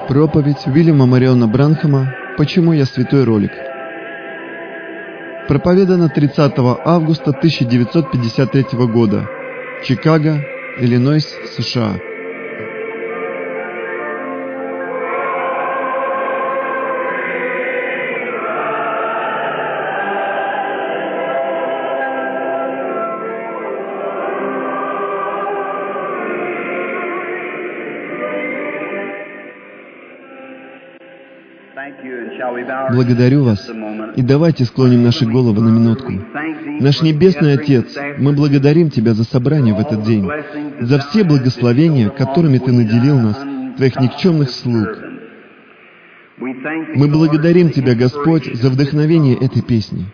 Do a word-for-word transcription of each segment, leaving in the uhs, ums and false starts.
Проповедь Уильяма Мариона Бранхама «Почему я святой?» ролик. Проповедана тридцатого августа тысяча девятьсот пятьдесят третьего года. Чикаго, Иллинойс, США. Благодарю вас, и давайте склоним наши головы на минутку. Наш Небесный Отец, мы благодарим Тебя за собрание в этот день, за все благословения, которыми Ты наделил нас, Твоих никчемных слуг. Мы благодарим Тебя, Господь, за вдохновение этой песни.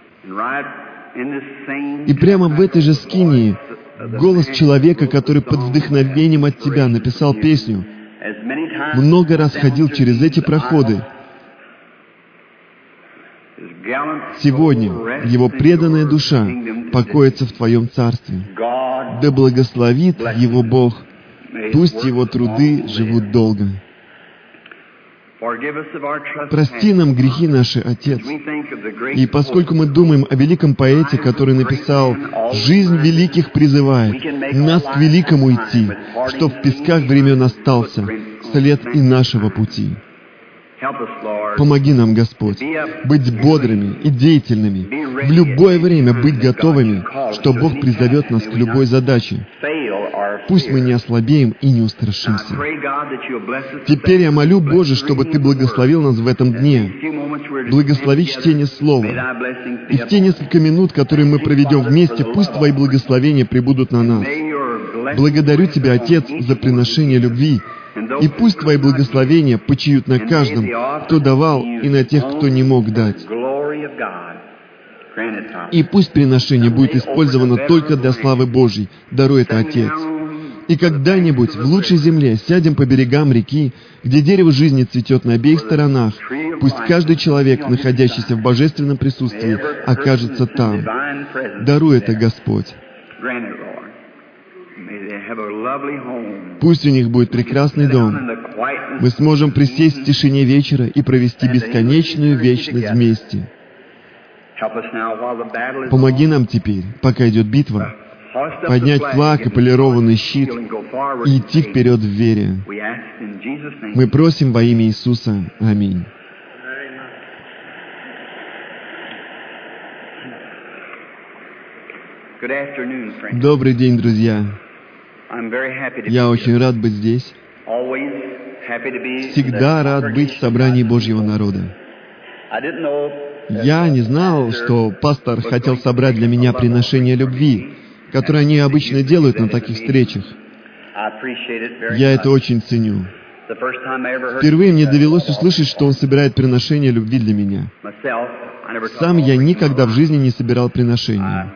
И прямо в этой же скинии голос человека, который под вдохновением от Тебя написал песню, много раз ходил через эти проходы. Сегодня его преданная душа покоится в Твоем Царстве. Да благословит его Бог, пусть его труды живут долго. Прости нам грехи наши, Отец. И поскольку мы думаем о великом поэте, который написал «Жизнь великих призывает нас к великому идти, что в песках времен остался след и нашего пути». Помоги нам, Господь, быть бодрыми и деятельными, в любое время быть готовыми, что Бог призовет нас к любой задаче. Пусть мы не ослабеем и не устрашимся. Теперь я молю, Боже, чтобы Ты благословил нас в этом дне. Благослови чтение Слова. И в те несколько минут, которые мы проведем вместе, пусть Твои благословения прибудут на нас. Благодарю Тебя, Отец, за приношение любви. И пусть Твои благословения почиют на каждом, кто давал, и на тех, кто не мог дать. И пусть приношение будет использовано только для славы Божьей. Даруй это, Отец. И когда-нибудь в лучшей земле сядем по берегам реки, где дерево жизни цветет на обеих сторонах. Пусть каждый человек, находящийся в божественном присутствии, окажется там. Даруй это, Господь. Пусть у них будет прекрасный дом. Мы сможем присесть в тишине вечера и провести бесконечную вечность вместе. Помоги нам теперь, пока идет битва, поднять флаг и полированный щит и идти вперед в вере. Мы просим во имя Иисуса. Аминь. Добрый день, друзья. Я очень рад быть здесь. Всегда рад быть в собрании Божьего народа. Я не знал, что пастор хотел собрать для меня приношение любви, которое они обычно делают на таких встречах. Я это очень ценю. Впервые мне довелось услышать, что он собирает приношение любви для меня. Сам я никогда в жизни не собирал приношения.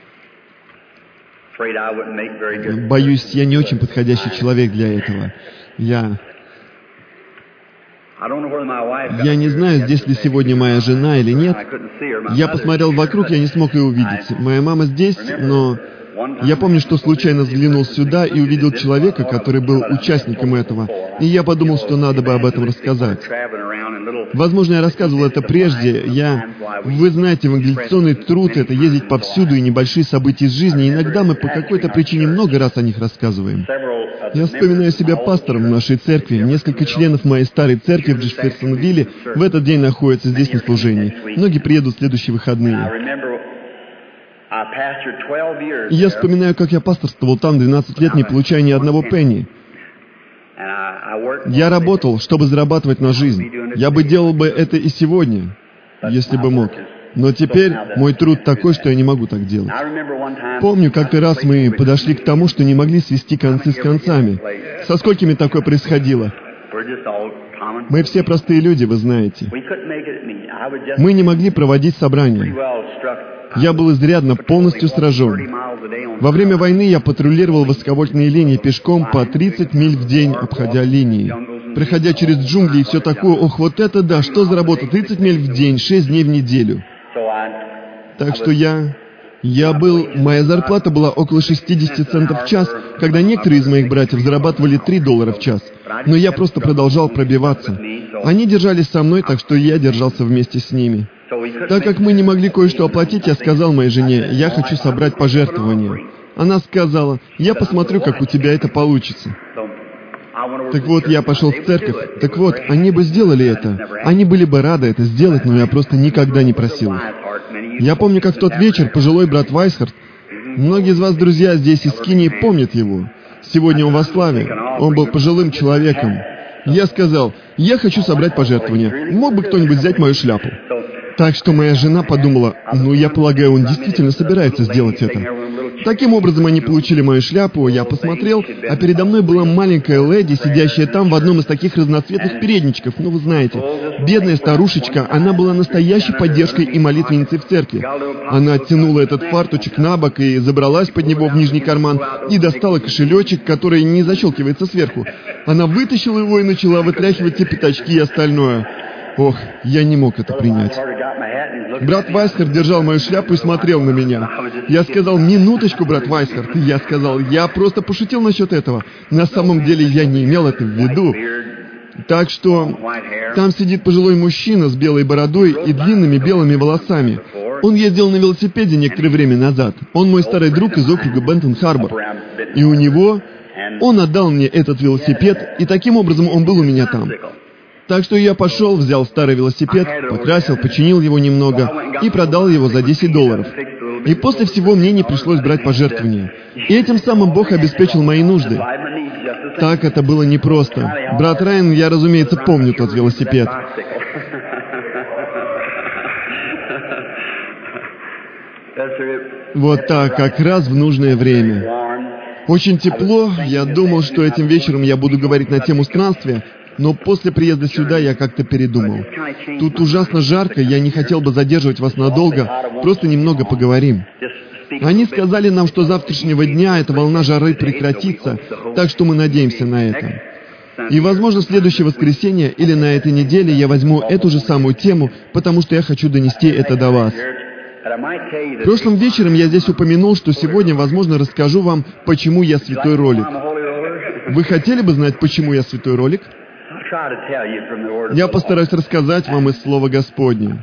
Боюсь, я не очень подходящий человек для этого. Я... Я не знаю, здесь ли сегодня моя жена или нет. Я посмотрел вокруг, я не смог ее увидеть. Моя мама здесь, но... Я помню, что случайно взглянул сюда и увидел человека, который был участником этого. И я подумал, что надо бы об этом рассказать. Возможно, я рассказывал это прежде. Я... Вы знаете, евангелизационный труд — это ездить повсюду и небольшие события из жизни. Иногда мы по какой-то причине много раз о них рассказываем. Я вспоминаю себя пастором в нашей церкви. Несколько членов моей старой церкви в Джефферсонвилле в этот день находятся здесь на служении. Многие приедут в следующие выходные. И я вспоминаю, как я пасторствовал там двенадцать лет, не получая ни одного пенни. Я работал, чтобы зарабатывать на жизнь. Я бы делал бы это и сегодня, если бы мог. Но теперь мой труд такой, что я не могу так делать. Помню, как-то раз мы подошли к тому, что не могли свести концы с концами. Со сколькими такое происходило? Мы все простые люди, вы знаете. Мы не могли проводить собрания. Я был изрядно полностью сражен. Во время войны я патрулировал высоковольтные линии пешком по тридцать миль в день, обходя линии. Проходя через джунгли и все такое, ох, вот это да, что за работа, тридцать миль в день, шесть дней в неделю. Так что я... Я был... Моя зарплата была около шестьдесят центов в час, когда некоторые из моих братьев зарабатывали три доллара в час. но я просто продолжал пробиваться. Они держались со мной, так что я держался вместе с ними. Так как мы не могли кое-что оплатить, я сказал моей жене, я хочу собрать пожертвования. Она сказала, я посмотрю, как у тебя это получится. Так вот, я пошел в церковь. Так вот, они бы сделали это. Они были бы рады это сделать, но я просто никогда не просил их. Я помню, как в тот вечер пожилой брат Вайсхард, многие из вас, друзья, здесь из Кинии помнят его. Сегодня он во славе. Он был пожилым человеком. Я сказал, я хочу собрать пожертвования. Мог бы кто-нибудь взять мою шляпу? Так что моя жена подумала, ну, я полагаю, он действительно собирается сделать это. Таким образом, они получили мою шляпу, я посмотрел, а передо мной была маленькая леди, сидящая там в одном из таких разноцветных передничков. Ну, вы знаете, бедная старушечка, она была настоящей поддержкой и молитвенницей в церкви. Она оттянула этот фарточек на бок и забралась под него в нижний карман и достала кошелечек, который не защелкивается сверху. Она вытащила его и начала вытряхивать те пятачки и остальное. Ох, я не мог это принять. Брат Вайсхард держал мою шляпу и смотрел на меня. Я сказал, минуточку, брат Вайсхард. Я сказал, я просто пошутил насчет этого. На самом деле я не имел это в виду. Так что там сидит пожилой мужчина с белой бородой и длинными белыми волосами. Он ездил на велосипеде некоторое время назад. Он мой старый друг из округа Бентон-Харбор. И у него... Он отдал мне этот велосипед, и таким образом он был у меня там. Так что я пошел, взял старый велосипед, покрасил, починил его немного и продал его за десять долларов. И после всего мне не пришлось брать пожертвования. И этим самым Бог обеспечил мои нужды. Так это было непросто. Брат Райан, я, разумеется, помню тот велосипед. Вот так, как раз в нужное время. Очень тепло. Я думал, что этим вечером я буду говорить на тему странствия, но после приезда сюда я как-то передумал. Тут ужасно жарко, я не хотел бы задерживать вас надолго, просто немного поговорим. Они сказали нам, что с завтрашнего дня эта волна жары прекратится, так что мы надеемся на это. И, возможно, в следующее воскресенье или на этой неделе я возьму эту же самую тему, потому что я хочу донести это до вас. Прошлым вечером я здесь упомянул, что сегодня, возможно, расскажу вам, почему я святой ролик. Вы хотели бы знать, почему я святой ролик? Я постараюсь рассказать вам из Слова Господня.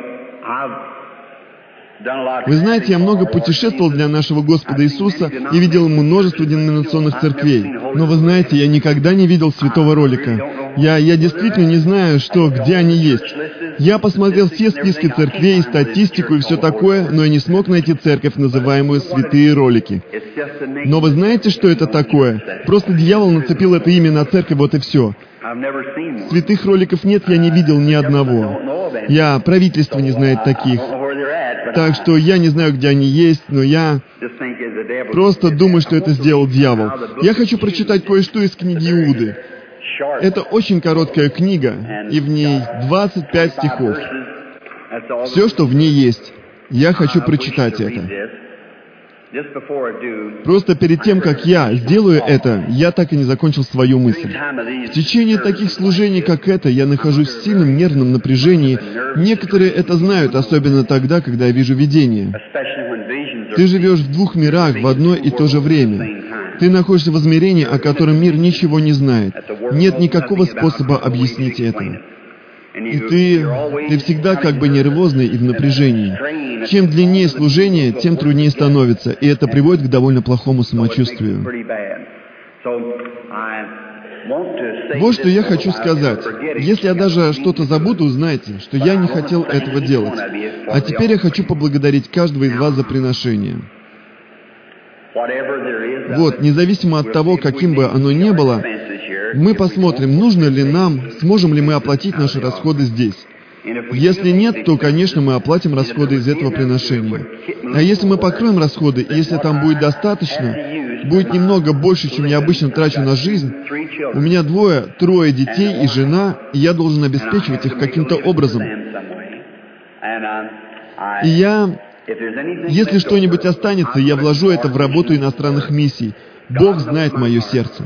Вы знаете, я много путешествовал для нашего Господа Иисуса и видел множество деноминационных церквей. Но вы знаете, я никогда не видел святого ролика. Я, я действительно не знаю, что, где они есть. Я посмотрел все списки церквей, статистику и все такое, но я не смог найти церковь, называемую «Святые ролики». Но вы знаете, что это такое? Просто дьявол нацепил это имя на церковь, вот и все. Святых роликов нет, я не видел ни одного. Я, правительство не знает таких. Так что я не знаю, где они есть, но я просто думаю, что это сделал дьявол. Я хочу прочитать кое-что из книги Иуды. Это очень короткая книга, и в ней двадцать пять стихов. Все, что в ней есть. Я хочу прочитать это. Просто перед тем, как я сделаю это, я так и не закончил свою мысль. В течение таких служений, как это, я нахожусь в сильном нервном напряжении. Некоторые это знают, особенно тогда, когда я вижу видение. Ты живешь в двух мирах в одно и то же время. Ты находишься в измерении, о котором мир ничего не знает. Нет никакого способа объяснить это. И ты, ты всегда как бы нервозный и в напряжении. Чем длиннее служение, тем труднее становится, и это приводит к довольно плохому самочувствию. Вот что я хочу сказать. Если я даже что-то забуду, знайте, что я не хотел этого делать. А теперь я хочу поблагодарить каждого из вас за приношение. Вот, независимо от того, каким бы оно ни было, мы посмотрим, нужно ли нам, сможем ли мы оплатить наши расходы здесь. Если нет, то, конечно, мы оплатим расходы из этого приношения. А если мы покроем расходы, и если там будет достаточно, будет немного больше, чем я обычно трачу на жизнь, у меня двое, трое детей и жена, и я должен обеспечивать их каким-то образом. И я... Если что-нибудь останется, я вложу это в работу иностранных миссий. Бог знает мое сердце.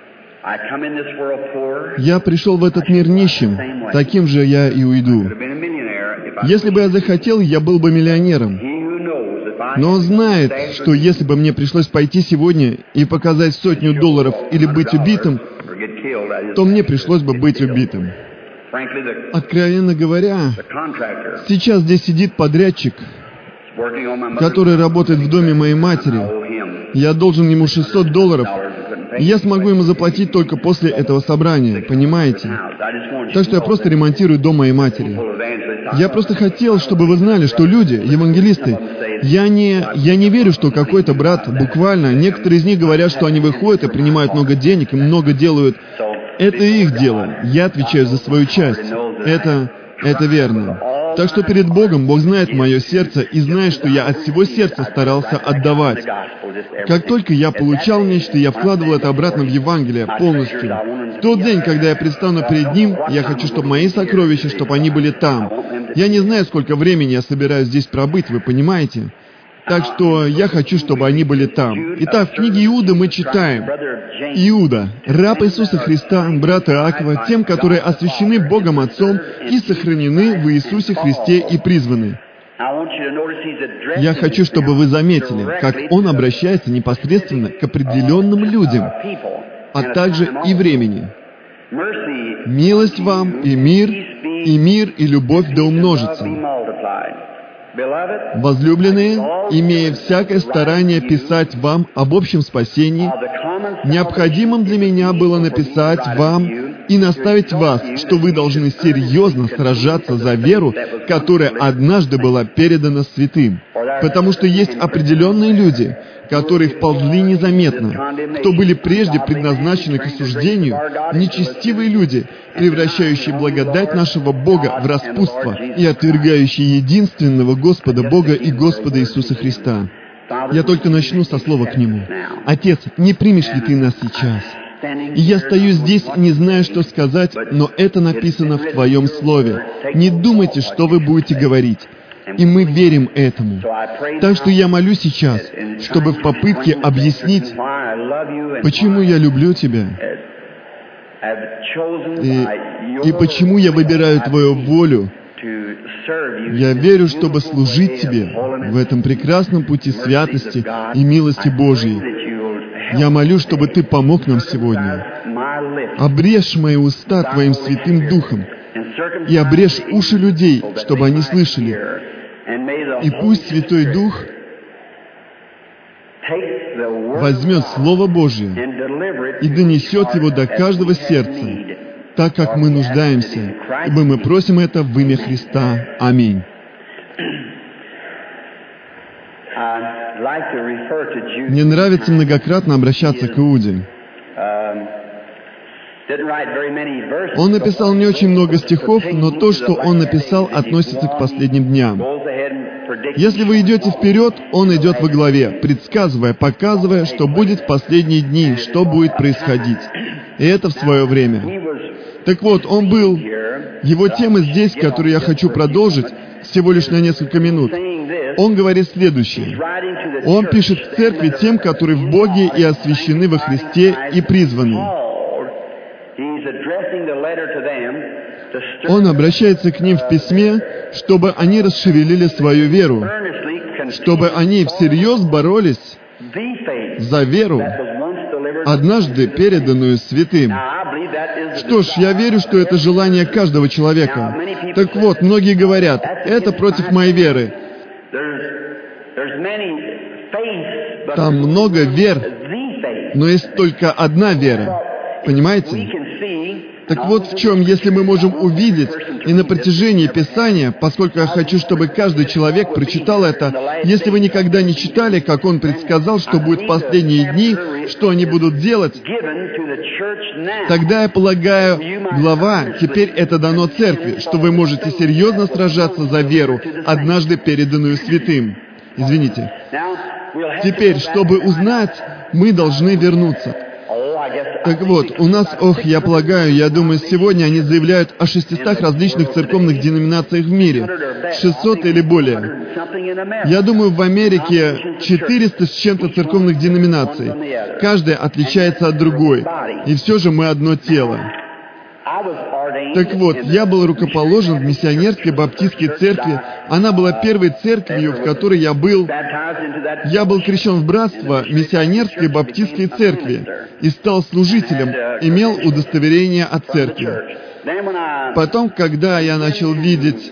Я пришел в этот мир нищим, таким же я и уйду. Если бы я захотел, я был бы миллионером. Но он знает, что если бы мне пришлось пойти сегодня и показать сотню долларов или быть убитым, то мне пришлось бы быть убитым. Откровенно говоря, сейчас здесь сидит подрядчик, который работает в доме моей матери. Я должен ему шестьсот долларов, и я смогу ему заплатить только после этого собрания, понимаете? Так что я просто ремонтирую дом моей матери. Я просто хотел, чтобы вы знали, что люди, евангелисты, я не, я не верю, что какой-то брат, буквально, некоторые из них говорят, что они выходят и принимают много денег, и много делают. Это их дело. Я отвечаю за свою часть. Это, это верно. Так что перед Богом Бог знает мое сердце и знает, что я от всего сердца старался отдавать. Как только я получал нечто, я вкладывал это обратно в Евангелие полностью. В тот день, когда я предстану перед Ним, я хочу, чтобы мои сокровища, чтобы они были там. Я не знаю, сколько времени я собираюсь здесь пробыть, вы понимаете? Так что я хочу, чтобы они были там. Итак, в книге Иуды мы читаем: Иуда, раб Иисуса Христа, брат Иакова, тем, которые освящены Богом Отцом и сохранены в Иисусе Христе и призваны. Я хочу, чтобы вы заметили, как он обращается непосредственно к определенным людям, а также и времени. «Милость вам и мир, и мир и любовь да умножится. Возлюбленные, имея всякое старание писать вам об общем спасении, необходимым для меня было написать вам и наставить вас, что вы должны серьезно сражаться за веру, которая однажды была передана святым. Потому что есть определенные люди, которые вползли незаметно, кто были прежде предназначены к осуждению, нечестивые люди, превращающие благодать нашего Бога в распутство и отвергающие единственного Господа Бога и Господа Иисуса Христа. Я только начну со слова к Нему. Отец, не примешь ли Ты нас сейчас? И я стою здесь, не зная, что сказать, но это написано в Твоем Слове. Не думайте, что вы будете говорить. И мы верим этому. Так что я молю сейчас, чтобы в попытке объяснить, почему я люблю Тебя, и, и почему я выбираю Твою волю, я верю, чтобы служить Тебе в этом прекрасном пути святости и милости Божьей. Я молю, чтобы Ты помог нам сегодня. Обрежь мои уста Твоим Святым Духом и обрежь уши людей, чтобы они слышали. И пусть Святой Дух возьмет Слово Божье и донесет его до каждого сердца, так как мы нуждаемся, ибо мы просим это в имя Христа. Аминь. Мне нравится многократно обращаться к Иуде. Он написал не очень много стихов, но то, что он написал, относится к последним дням. Если вы идете вперед, он идет во главе, предсказывая, показывая, что будет в последние дни, что будет происходить. И это в свое время. Так вот, он был... Его тема здесь, которую я хочу продолжить, всего лишь на несколько минут. Он говорит следующее. Он пишет к церкви тем, которые в Боге и освящены во Христе и призваны. Он обращается к ним в письме, чтобы они расшевелили свою веру, чтобы они всерьез боролись за веру, однажды переданную святым. Что ж, я верю, что это желание каждого человека. Так вот, многие говорят, это против моей веры. Там много вер, но есть только одна вера. Понимаете? Так вот в чем, если мы можем увидеть, и на протяжении Писания, поскольку я хочу, чтобы каждый человек прочитал это, если вы никогда не читали, как он предсказал, что будет в последние дни, что они будут делать, тогда, я полагаю, глава, теперь это дано церкви, что вы можете серьезно сражаться за веру, однажды переданную святым. Извините. Теперь, чтобы узнать, мы должны вернуться. Так вот, у нас, ох, я полагаю, я думаю, сегодня они заявляют о шестистах различных церковных деноминациях в мире. шестьсот или более. Я думаю, в Америке четыреста с чем-то церковных деноминаций. Каждая отличается от другой. И все же мы одно тело. Так вот, я был рукоположен в миссионерской баптистской церкви. Она была первой церковью, в которой я был. Я был крещен в братство миссионерской баптистской церкви и стал служителем, имел удостоверение от церкви. Потом, когда я начал видеть...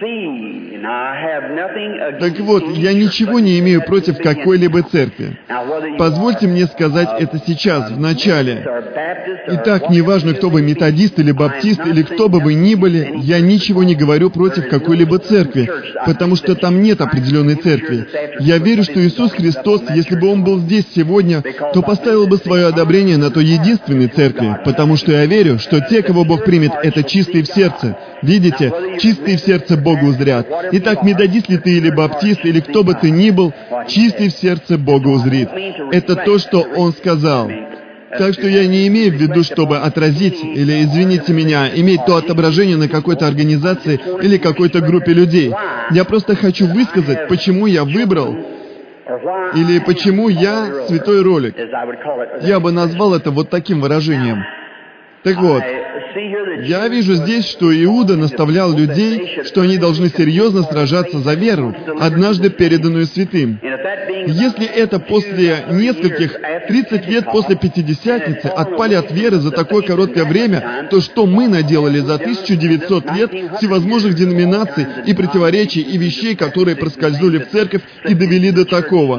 Так вот, я ничего не имею против какой-либо церкви. Позвольте мне сказать это сейчас, в начале. Итак, неважно, кто вы, методист или баптист, или кто бы вы ни были, я ничего не говорю против какой-либо церкви, потому что там нет определенной церкви. Я верю, что Иисус Христос, если бы Он был здесь сегодня, то поставил бы свое одобрение на той единственной церкви, потому что я верю, что те, кого Бог примет, это чистые в сердце. Видите, чистые в сердце Бога узрят. Итак, методист ли ты или баптист, или кто бы ты ни был, чистый в сердце Бога узрит. Это то, что Он сказал. Так что я не имею в виду, чтобы отразить, или, извините меня, иметь то отображение на какой-то организации или какой-то группе людей. Я просто хочу высказать, почему я выбрал, или почему я святой ролик. Я бы назвал это вот таким выражением. Так вот, я вижу здесь, что Иуда наставлял людей, что они должны серьезно сражаться за веру, однажды переданную святым. Если это после нескольких, тридцать лет после Пятидесятницы отпали от веры за такое короткое время, то что мы наделали за тысячу девятьсот лет всевозможных деноминаций и противоречий, и вещей, которые проскользнули в церковь и довели до такого?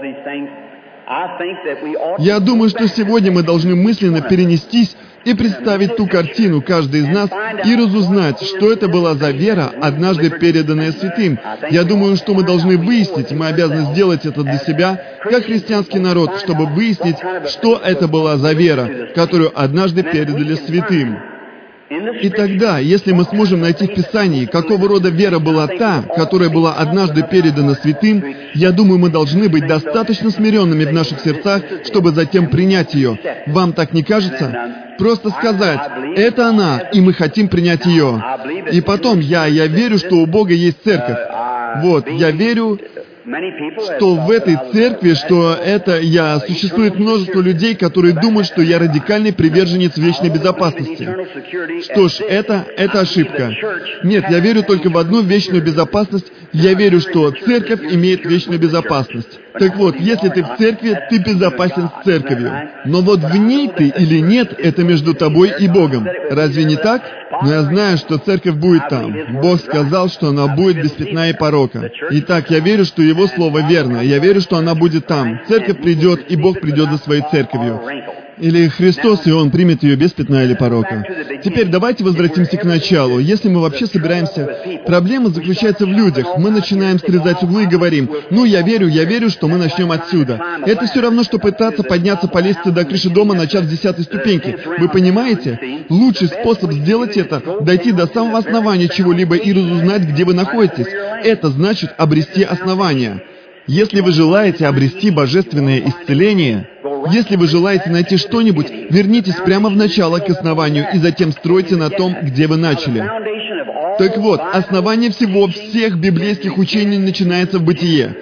Я думаю, что сегодня мы должны мысленно перенестись и представить ту картину, каждый из нас, и разузнать, что это была за вера, однажды переданная святым. Я думаю, что мы должны выяснить, мы обязаны сделать это для себя, как христианский народ, чтобы выяснить, что это была за вера, которую однажды передали святым. И тогда, если мы сможем найти в Писании, какого рода вера была та, которая была однажды передана святым, я думаю, мы должны быть достаточно смиренными в наших сердцах, чтобы затем принять ее. Вам так не кажется? Просто сказать, это она, и мы хотим принять ее. И потом, я, я верю, что у Бога есть церковь. Вот, я верю, что в этой церкви, что это я, существует множество людей, которые думают, что я радикальный приверженец вечной безопасности. Что ж, это, это ошибка. Нет, я верю только в одну вечную безопасность. Я верю, что церковь имеет вечную безопасность. Так вот, если ты в церкви, ты безопасен с церковью. Но вот в ней ты или нет, это между тобой и Богом. Разве не так? Но я знаю, что церковь будет там. Бог сказал, что она будет без пятна и порока. Итак, я верю, что Его Слово верно. Я верю, что она будет там. Церковь придет, и Бог придет за своей церковью. Или Христос, и Он примет ее без пятна или порока. Теперь давайте возвратимся к началу. Если мы вообще собираемся... Проблема заключается в людях. Мы начинаем срезать углы и говорим, ну, я верю, я верю, что мы начнем отсюда. Это все равно, что пытаться подняться по лестнице до крыши дома, начав с десятой ступеньки. Вы понимаете? Лучший способ сделать это — дойти до самого основания чего-либо и разузнать, где вы находитесь. Это значит обрести основание. Если вы желаете обрести божественное исцеление, если вы желаете найти что-нибудь, вернитесь прямо в начало к основанию и затем стройте на том, где вы начали. Так вот, основание всего, всех библейских учений начинается в Бытие.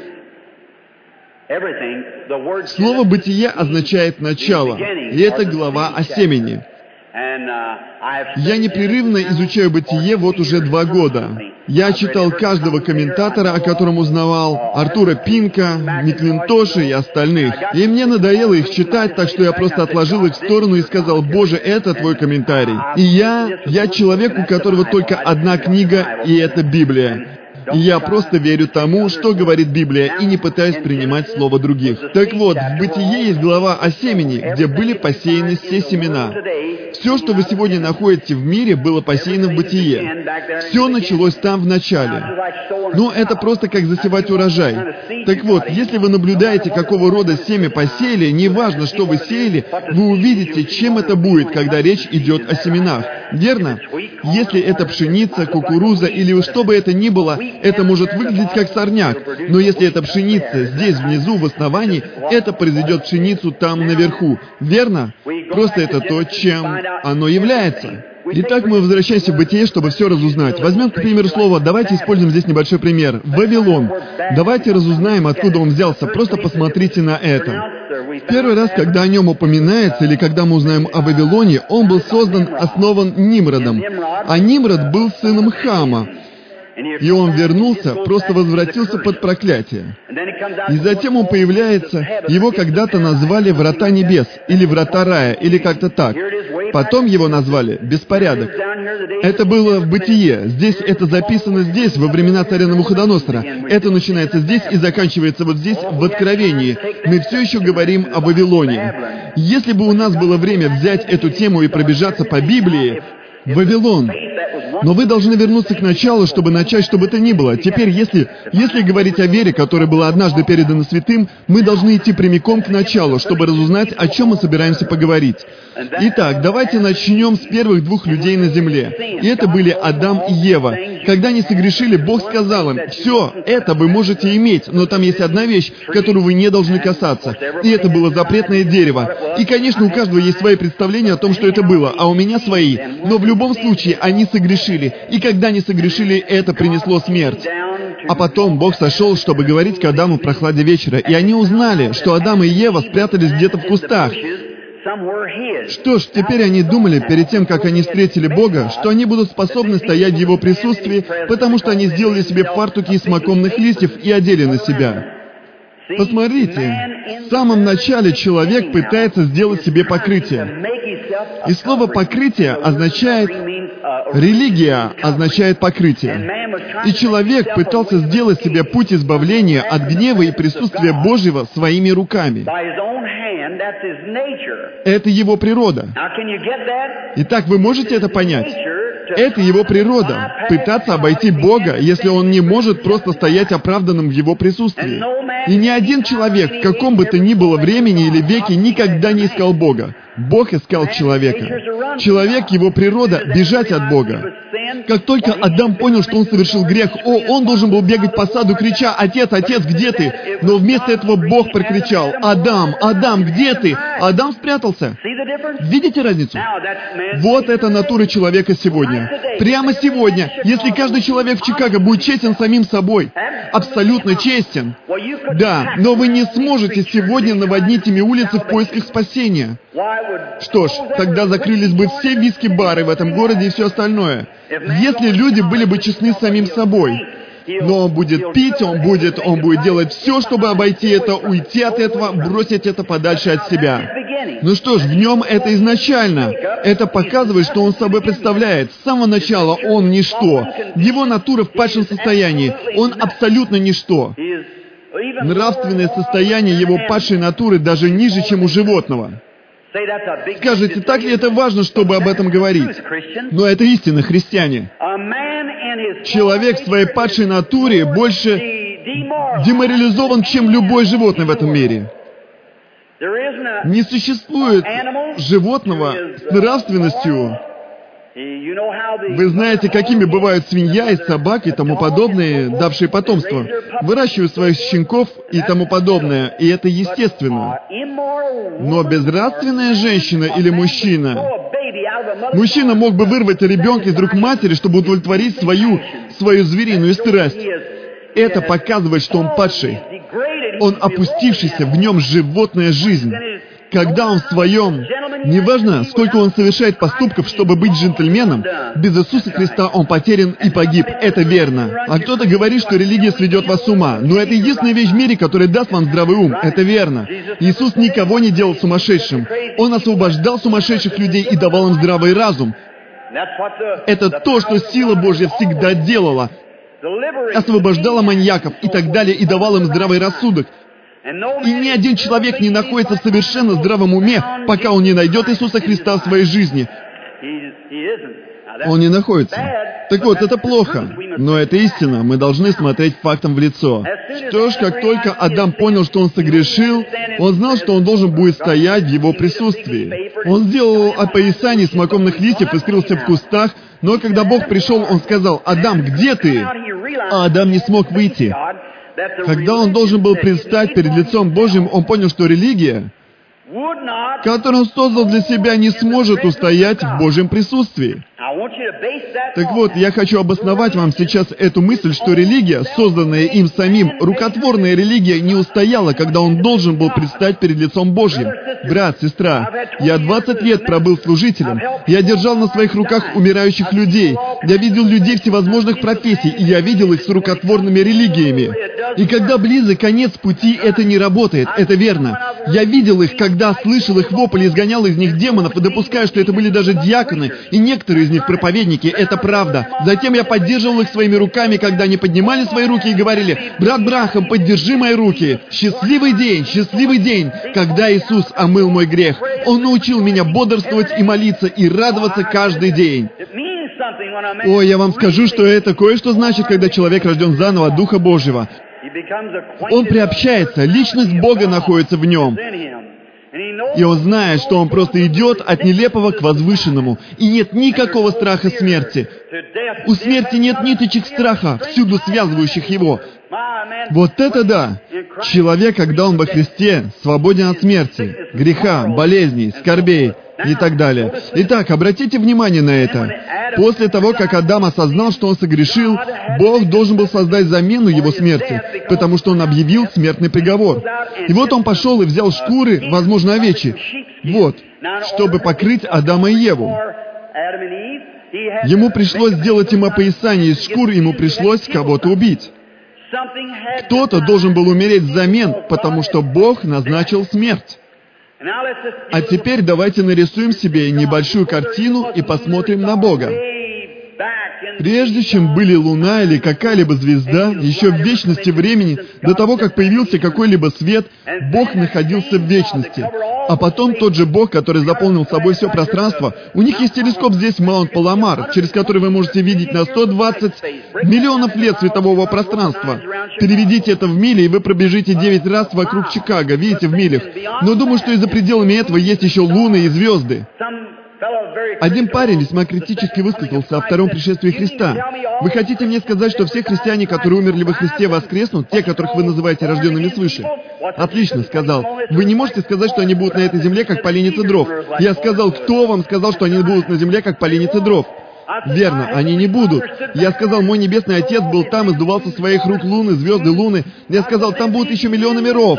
Слово «бытие» означает «начало», и это глава о семени. Я непрерывно изучаю Бытие вот уже два года. Я читал каждого комментатора, о котором узнавал, Артура Пинка, Миклинтоша и остальных. И мне надоело их читать, так что я просто отложил их в сторону и сказал, «Боже, это твой комментарий». И я, я человек, у которого только одна книга, и это Библия. И я просто верю тому, что говорит Библия, и не пытаюсь принимать слово других. Так вот, в Бытие есть глава о семени, где были посеяны все семена. Все, что вы сегодня находите в мире, было посеяно в Бытие. Все началось там в начале. Но это просто как засевать урожай. Так вот, если вы наблюдаете, какого рода семя посеяли, неважно, что вы сеяли, вы увидите, чем это будет, когда речь идет о семенах. Верно? Если это пшеница, кукуруза или что бы это ни было, это может выглядеть как сорняк. Но если это пшеница здесь, внизу, в основании, это произведет пшеницу там, наверху. Верно? Просто это то, чем оно является. Итак, мы возвращаемся в Бытие, чтобы все разузнать. Возьмем, к примеру, слово, давайте используем здесь небольшой пример. Вавилон. Давайте разузнаем, откуда он взялся. Просто посмотрите на это. Первый раз, когда о нем упоминается, или когда мы узнаем о Вавилоне, он был создан, основан Нимродом. А Нимрод был сыном Хама. И он вернулся, просто возвратился под проклятие. И затем он появляется, его когда-то назвали «Врата небес», или «Врата рая», или как-то так. Потом его назвали «Беспорядок». Это было в Бытие. Здесь это записано здесь, во времена царя Навуходоносора. Это начинается здесь и заканчивается вот здесь, в Откровении. Мы все еще говорим о Вавилоне. Если бы у нас было время взять эту тему и пробежаться по Библии, Вавилон. Но вы должны вернуться к началу, чтобы начать, что бы то ни было. Теперь, если, если говорить о вере, которая была однажды передана святым, мы должны идти прямиком к началу, чтобы разузнать, о чем мы собираемся поговорить. Итак, давайте начнем с первых двух людей на земле. И это были Адам и Ева. Когда они согрешили, Бог сказал им: «Все, это вы можете иметь, но там есть одна вещь, которую вы не должны касаться». И это было запретное дерево. И, конечно, у каждого есть свои представления о том, что это было, а у меня свои. Но в любом случае, они согрешили. И когда они согрешили, это принесло смерть. А потом Бог сошел, чтобы говорить к Адаму в прохладе вечера. И они узнали, что Адам и Ева спрятались где-то в кустах. Что ж, теперь они думали, перед тем, как они встретили Бога, что они будут способны стоять в Его присутствии, потому что они сделали себе фартуки из смоковных листьев и одели на себя. Посмотрите, в самом начале человек пытается сделать себе покрытие. И слово «покрытие» означает... Религия означает покрытие. И человек пытался сделать себе путь избавления от гнева и присутствия Божьего своими руками. Это его природа. Итак, вы можете это понять? Это его природа. Пытаться обойти Бога, если он не может просто стоять оправданным в его присутствии. И ни один человек, в каком бы то ни было времени или веке, никогда не искал Бога. Бог искал человека. Человек, его природа — бежать от Бога. Как только Адам понял, что он совершил грех, о, он должен был бегать по саду, крича: «Отец, отец, где ты?» Но вместо этого Бог прокричал: «Адам, Адам, где ты?» Адам спрятался. Видите разницу? Вот это натура человека сегодня. Прямо сегодня, если каждый человек в Чикаго будет честен самим собой, абсолютно честен, да, но вы не сможете сегодня наводнить ими улицы в поисках спасения. Что ж, тогда закрылись бы все виски-бары в этом городе и все остальное. Если люди были бы честны с самим собой. Но он будет пить, он будет, он будет делать все, чтобы обойти это, уйти от этого, бросить это подальше от себя. Ну что ж, в нем это изначально. Это показывает, что он собой представляет. С самого начала он ничто. Его натура в падшем состоянии. Он абсолютно ничто. Нравственное состояние его падшей натуры даже ниже, чем у животного. Скажите, так ли это важно, чтобы об этом говорить? Но это истина, христиане. Человек в своей падшей натуре больше деморализован, чем любое животное в этом мире. Не существует животного с нравственностью. Вы знаете, какими бывают свинья и собака и тому подобное, давшие потомство. Выращивают своих щенков и тому подобное, и это естественно. Но безнравственная женщина или мужчина... Мужчина мог бы вырвать ребенка из рук матери, чтобы удовлетворить свою, свою звериную страсть. Это показывает, что он падший. Он опустившийся, в нем животная жизнь. Когда он в своем... Неважно, сколько он совершает поступков, чтобы быть джентльменом, без Иисуса Христа он потерян и погиб. Это верно. А кто-то говорит, что религия сведет вас с ума. Но это единственная вещь в мире, которая даст вам здравый ум. Это верно. Иисус никого не делал сумасшедшим. Он освобождал сумасшедших людей и давал им здравый разум. Это то, что сила Божья всегда делала. Освобождала маньяков и так далее, и давала им здравый рассудок. И ни один человек не находится в совершенно здравом уме, пока он не найдет Иисуса Христа в своей жизни. Он не находится. Так вот, это плохо. Но это истина. Мы должны смотреть фактам в лицо. Что ж, как только Адам понял, что он согрешил, он знал, что он должен будет стоять в его присутствии. Он сделал опоясание из смоковных листьев и скрылся в кустах, но когда Бог пришел, он сказал: «Адам, где ты?» А Адам не смог выйти. Когда он должен был предстать перед лицом Божьим, он понял, что религия, которую он создал для себя, не сможет устоять в Божьем присутствии. Так вот, я хочу обосновать вам сейчас эту мысль, что религия, созданная им самим, рукотворная религия, не устояла, когда он должен был предстать перед лицом Божьим. Брат, сестра, я двадцать лет пробыл служителем. Я держал на своих руках умирающих людей. Я видел людей всевозможных профессий, и я видел их с рукотворными религиями. И когда близок конец пути, это не работает, это верно. Я видел их, когда слышал их вопль, изгонял из них демонов, и допускаю, что это были даже диаконы, и некоторые из них проповедники, это правда. Затем я поддерживал их своими руками, когда они поднимали свои руки и говорили: «Брат Брахам, поддержи мои руки! Счастливый день, счастливый день, когда Иисус омыл мой грех! Он научил меня бодрствовать и молиться, и радоваться каждый день». Ой, я вам скажу, что это кое-что значит, когда человек рожден заново от Духа Божьего. Он приобщается, личность Бога находится в нем. И он знает, что он просто идет от нелепого к возвышенному, и нет никакого страха смерти. У смерти нет ниточек страха, всюду связывающих его. Вот это да! Человек, когда он во Христе, свободен от смерти, греха, болезней, скорбей и так далее. Итак, обратите внимание на это. После того, как Адам осознал, что он согрешил, Бог должен был создать замену его смерти, потому что он объявил смертный приговор. И вот он пошел и взял шкуры, возможно, овечьи, вот, чтобы покрыть Адама и Еву. Ему пришлось сделать им опоясание из шкур, ему пришлось кого-то убить. Кто-то должен был умереть взамен, потому что Бог назначил смерть. А теперь давайте нарисуем себе небольшую картину и посмотрим на Бога. Прежде чем были Луна или какая-либо звезда, еще в вечности времени, до того, как появился какой-либо свет, Бог находился в вечности. А потом тот же Бог, который заполнил собой все пространство, у них есть телескоп здесь, Маунт Паламар, через который вы можете видеть на сто двадцать миллионов лет светового пространства. Переведите это в мили, и вы пробежите девять раз вокруг Чикаго, видите, в милях. Но думаю, что и за пределами этого есть еще луны и звезды. Один парень весьма критически высказался о втором пришествии Христа. Вы хотите мне сказать, что все христиане, которые умерли во Христе, воскреснут, те, которых вы называете рожденными свыше? Отлично, сказал. Вы не можете сказать, что они будут на этой земле, как поленницы дров. Я сказал, кто вам сказал, что они будут на земле, как поленницы дров? Верно, они не будут. Я сказал, мой Небесный Отец был там и сдувал со своих рук луны, звезды, луны. Я сказал, там будут еще миллионы миров.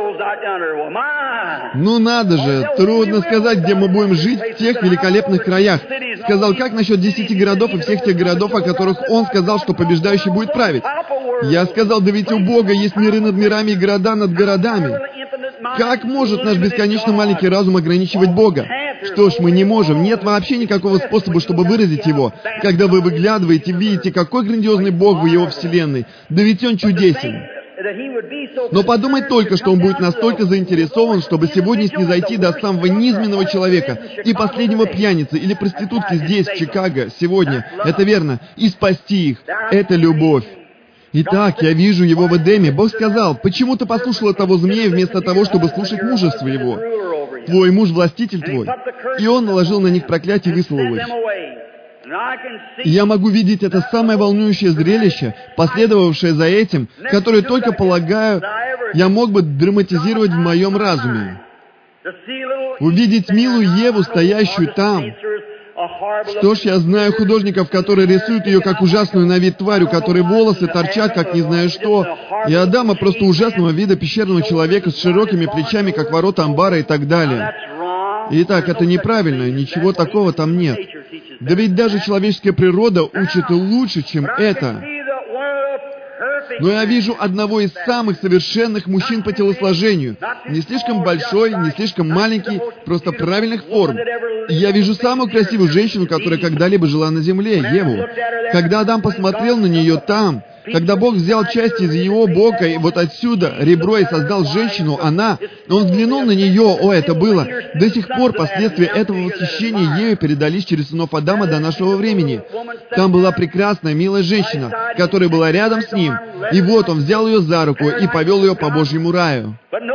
Ну надо же, трудно сказать, где мы будем жить в тех великолепных краях. Сказал, как насчет десяти городов и всех тех городов, о которых он сказал, что побеждающий будет править? Я сказал, да ведь у Бога есть миры над мирами и города над городами. Как может наш бесконечно маленький разум ограничивать Бога? Что ж, мы не можем. Нет вообще никакого способа, чтобы выразить Его. Когда вы выглядываете, видите, какой грандиозный Бог в Его вселенной. Да ведь Он чудесен. Но подумать только, что он будет настолько заинтересован, чтобы сегодня снизойти до самого низменного человека и последнего пьяницы или проститутки здесь, в Чикаго, сегодня, это верно, и спасти их. Это любовь. Итак, я вижу его в Эдеме. Бог сказал, почему ты послушала того змея вместо того, чтобы слушать мужа своего? Твой муж властитель твой. И он наложил на них проклятие и выслал их. И я могу видеть это самое волнующее зрелище, последовавшее за этим, которое только, полагаю, я мог бы драматизировать в моем разуме. Увидеть милую Еву, стоящую там. Что ж, я знаю художников, которые рисуют ее как ужасную на вид тварь, у которой волосы торчат, как не знаю что, и Адама просто ужасного вида пещерного человека с широкими плечами, как ворота амбара и так далее. Итак, это неправильно, ничего такого там нет. Да ведь даже человеческая природа учит лучше, чем это. Но я вижу одного из самых совершенных мужчин по телосложению. Не слишком большой, не слишком маленький, просто правильных форм. И я вижу самую красивую женщину, которая когда-либо жила на земле, Еву. Когда Адам посмотрел на нее там, когда Бог взял часть из его бока, и вот отсюда, ребро, и создал женщину, она, он взглянул на нее, о, это было. До сих пор последствия этого восхищения ею передались через сынов Адама до нашего времени. Там была прекрасная, милая женщина, которая была рядом с ним, и вот он взял ее за руку и повел ее по Божьему раю.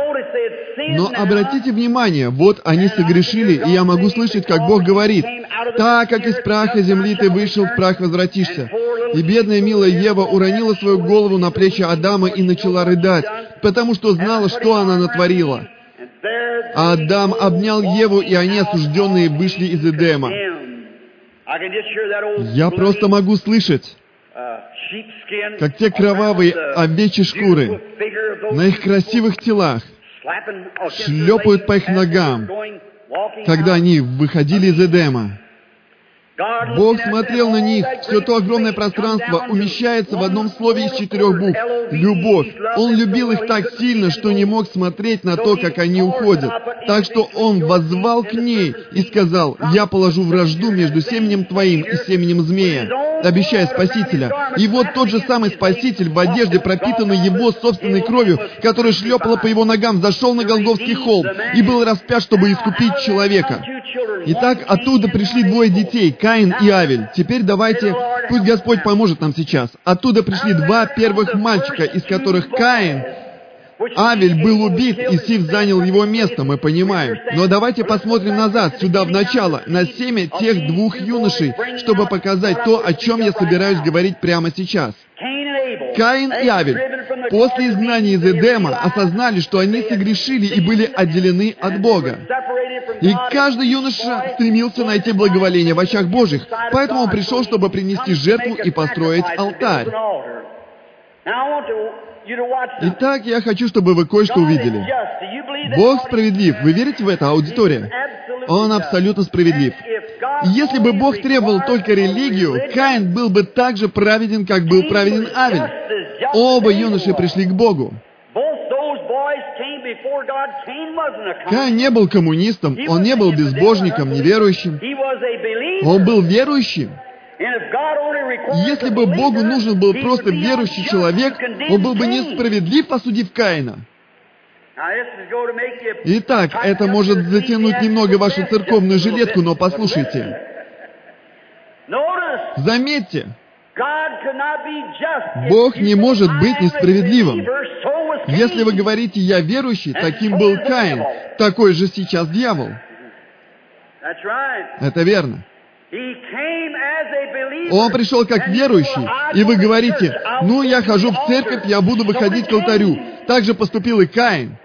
Но обратите внимание, вот они согрешили, и я могу слышать, как Бог говорит, «Так как из праха земли ты вышел, в прах возвратишься». И бедная милая Ева уронила свою голову на плечи Адама и начала рыдать, потому что знала, что она натворила. А Адам обнял Еву, и они, осужденные, вышли из Эдема. Я просто могу слышать, как те кровавые овечьи шкуры на их красивых телах шлепают по их ногам, когда они выходили из Эдема. Бог смотрел на них, все то огромное пространство умещается в одном слове из четырех букв — «любовь». Он любил их так сильно, что не мог смотреть на то, как они уходят. Так что Он воззвал к ней и сказал: «Я положу вражду между семенем твоим и семенем змея», обещая Спасителя. И вот тот же самый Спаситель в одежде, пропитанной Его собственной кровью, которая шлепала по Его ногам, зашел на Голгофский холм и был распят, чтобы искупить человека. Итак, оттуда пришли двое детей, Каин и Авель. Теперь давайте, пусть Господь поможет нам сейчас. Оттуда пришли два первых мальчика, из которых Каин, Авель был убит, и Сив занял его место, мы понимаем. Но давайте посмотрим назад, сюда в начало, на семя тех двух юношей, чтобы показать то, о чем я собираюсь говорить прямо сейчас. Каин и Авель после изгнания из Эдема осознали, что они согрешили и были отделены от Бога. И каждый юноша стремился найти благоволение в очах Божьих, поэтому он пришел, чтобы принести жертву и построить алтарь. Итак, я хочу, чтобы вы кое-что увидели. Бог справедлив. Вы верите в это, аудитория? Он абсолютно справедлив. Если бы Бог требовал только религию, Каин был бы так же праведен, как был праведен Авель. Оба юноши пришли к Богу. Каин не был коммунистом, он не был безбожником, неверующим. Он был верующим. Если бы Богу нужен был просто верующий человек, Он был бы несправедлив, осудив Каина. Итак, это может затянуть немного вашу церковную жилетку, но послушайте. Заметьте, Бог не может быть несправедливым. Если вы говорите «я верующий», таким был Каин, такой же сейчас дьявол. Это верно. Он пришел как верующий, и вы говорите: «Ну, я хожу в церковь, я буду выходить к алтарю». Так же поступил и Каин.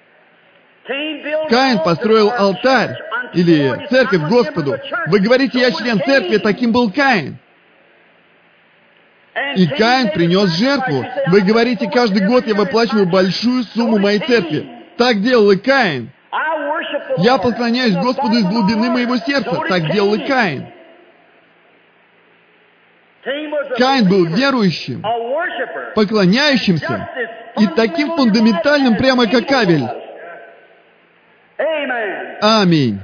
Каин построил алтарь, или церковь Господу. Вы говорите: «Я член церкви», таким был Каин. И Каин принес жертву. Вы говорите: «Каждый год я выплачиваю большую сумму моей церкви». Так делал и Каин. «Я поклоняюсь Господу из глубины моего сердца». Так делал и Каин. Каин был верующим, поклоняющимся и таким фундаментальным, прямо как Авель. Аминь.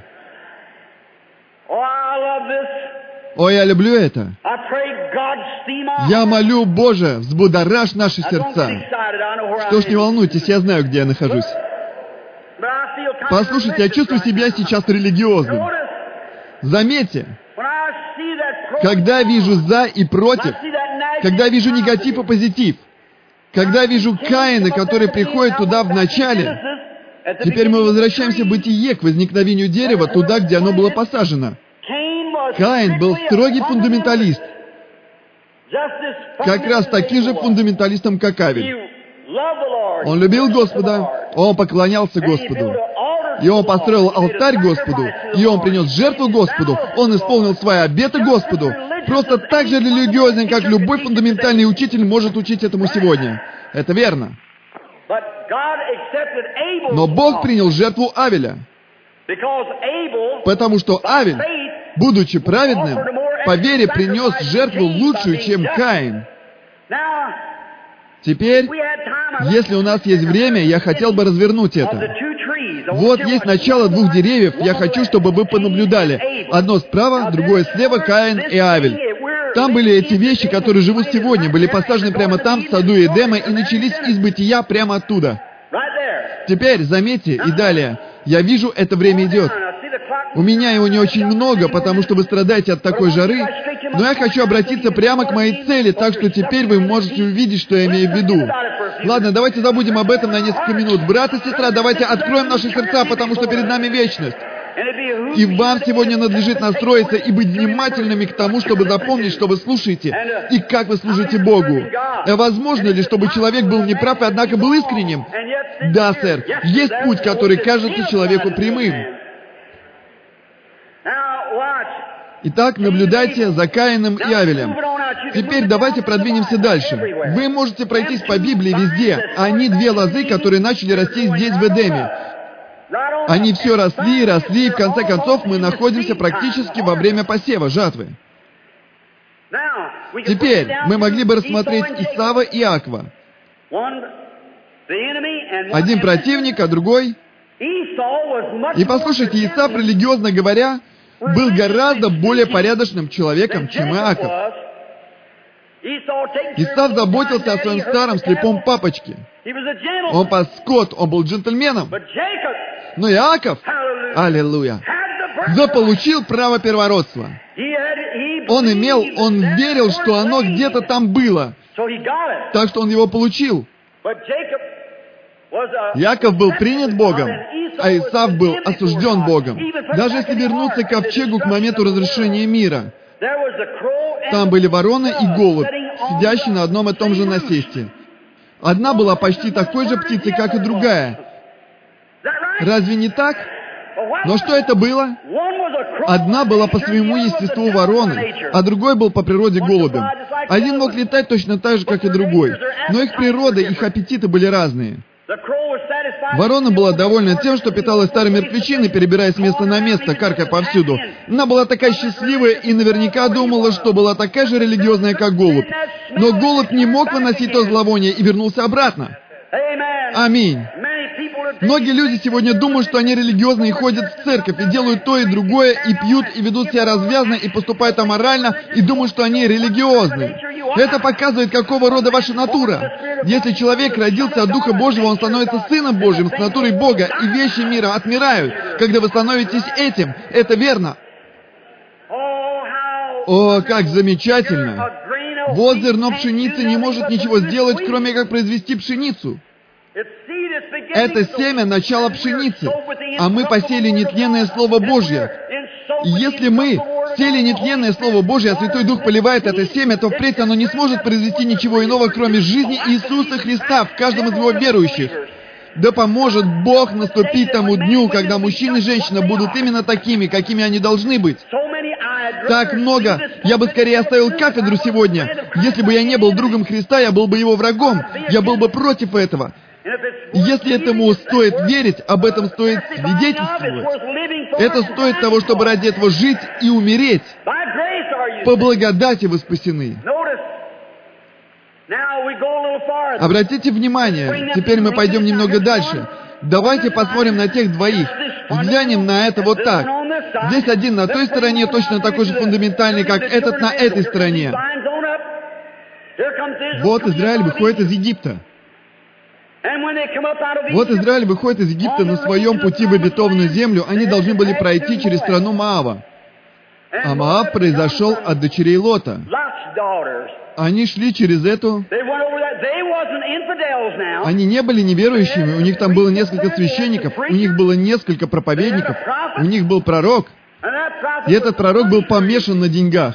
О, я люблю это. Я молю, Боже, взбудоражь наши сердца. Что ж, не волнуйтесь, я знаю, где я нахожусь. Послушайте, я чувствую себя сейчас религиозным. Заметьте, когда вижу «за» и «против», когда вижу негатив и позитив, когда вижу Каина, который приходит туда в начале, теперь мы возвращаемся в бытие, к возникновению дерева, туда, где оно было посажено. Каин был строгий фундаменталист, как раз таким же фундаменталистом, как Авель. Он любил Господа, он поклонялся Господу. И он построил алтарь Господу, и он принес жертву Господу, он исполнил свои обеты Господу. Просто так же религиозен, как любой фундаментальный учитель может учить этому сегодня. Это верно. Но Бог принял жертву Авеля, потому что Авель, будучи праведным, по вере принес жертву лучшую, чем Каин. Теперь, если у нас есть время, я хотел бы развернуть это. Вот есть начало двух деревьев, я хочу, чтобы вы понаблюдали. Одно справа, другое слева, Каин и Авель. Там были эти вещи, которые живут сегодня, были посажены прямо там, в саду Эдема, и начались из бытия прямо оттуда. Теперь, заметьте, и далее, я вижу, это время идет. У меня его не очень много, потому что вы страдаете от такой жары, но я хочу обратиться прямо к моей цели, так что теперь вы можете увидеть, что я имею в виду. Ладно, давайте забудем об этом на несколько минут. Брат и сестра, давайте откроем наши сердца, потому что перед нами вечность. И вам сегодня надлежит настроиться и быть внимательными к тому, чтобы запомнить, что вы слушаете, и как вы служите Богу. А возможно ли, чтобы человек был неправ и однако был искренним? Да, сэр. Есть путь, который кажется человеку прямым. Итак, наблюдайте за Каином и Авелем. Теперь давайте продвинемся дальше. Вы можете пройтись по Библии везде. Они две лозы, которые начали расти здесь, в Эдеме. Они все росли и росли, и в конце концов мы находимся практически во время посева, жатвы. Теперь мы могли бы рассмотреть Исава и Иакова. Один противник, а другой... И послушайте, Исав, религиозно говоря, был гораздо более порядочным человеком, чем Иаков. Исав заботился о своем старом слепом папочке. Он пас скот, он был джентльменом. Но Иаков, аллилуйя, заполучил право первородства. Он имел, он верил, что оно где-то там было. Так что он его получил. Иаков был принят Богом, а Исав был осужден Богом. Даже если вернуться к ковчегу к моменту разрушения мира, там были ворона и голубь, сидящие на одном и том же насесте. Одна была почти такой же птицей, как и другая. Разве не так? Но что это было? Одна была по своему естеству вороной, а другой был по природе голубем. Один мог летать точно так же, как и другой, но их природа, их аппетиты были разные. Ворона была довольна тем, что питалась старой мертвечиной, перебираясь с места на место, каркая повсюду. Она была такая счастливая и наверняка думала, что была такая же религиозная, как голубь. Но голубь не мог выносить то зловоние и вернулся обратно. Аминь. Многие люди сегодня думают, что они религиозны и ходят в церковь, и делают то и другое, и пьют, и ведут себя развязно, и поступают аморально, и думают, что они религиозны. Это показывает, какого рода ваша натура. Если человек родился от Духа Божьего, он становится Сыном Божьим, с натурой Бога, и вещи мира отмирают. Когда вы становитесь этим, это верно. О, как замечательно! Вот зерно пшеницы не может ничего сделать, кроме как произвести пшеницу. Это семя — начало пшеницы, а мы посеяли нетленное Слово Божье. И если мы сели нетленное Слово Божье, а Святой Дух поливает это семя, то впредь оно не сможет произвести ничего иного, кроме жизни Иисуса Христа в каждом из Его верующих. Да поможет Бог наступить тому дню, когда мужчина и женщина будут именно такими, какими они должны быть. Так много. Я бы скорее оставил кафедру сегодня. Если бы я не был другом Христа, я был бы его врагом. Я был бы против этого. Если этому стоит верить, об этом стоит свидетельствовать. Это стоит того, чтобы ради этого жить и умереть. По благодати вы спасены. Обратите внимание, теперь мы пойдем немного дальше. Давайте посмотрим на тех двоих. Взглянем на это вот так. Здесь один на той стороне точно такой же фундаментальный, как этот на этой стороне. Вот Израиль выходит из Египта. Вот Израиль выходит из Египта на своем пути в обетованную землю. Они должны были пройти через страну Моава. А Моав произошел от дочерей Лота. Они шли через эту... Они не были неверующими, у них там было несколько священников, у них было несколько проповедников, у них был пророк. И этот пророк был помешан на деньгах.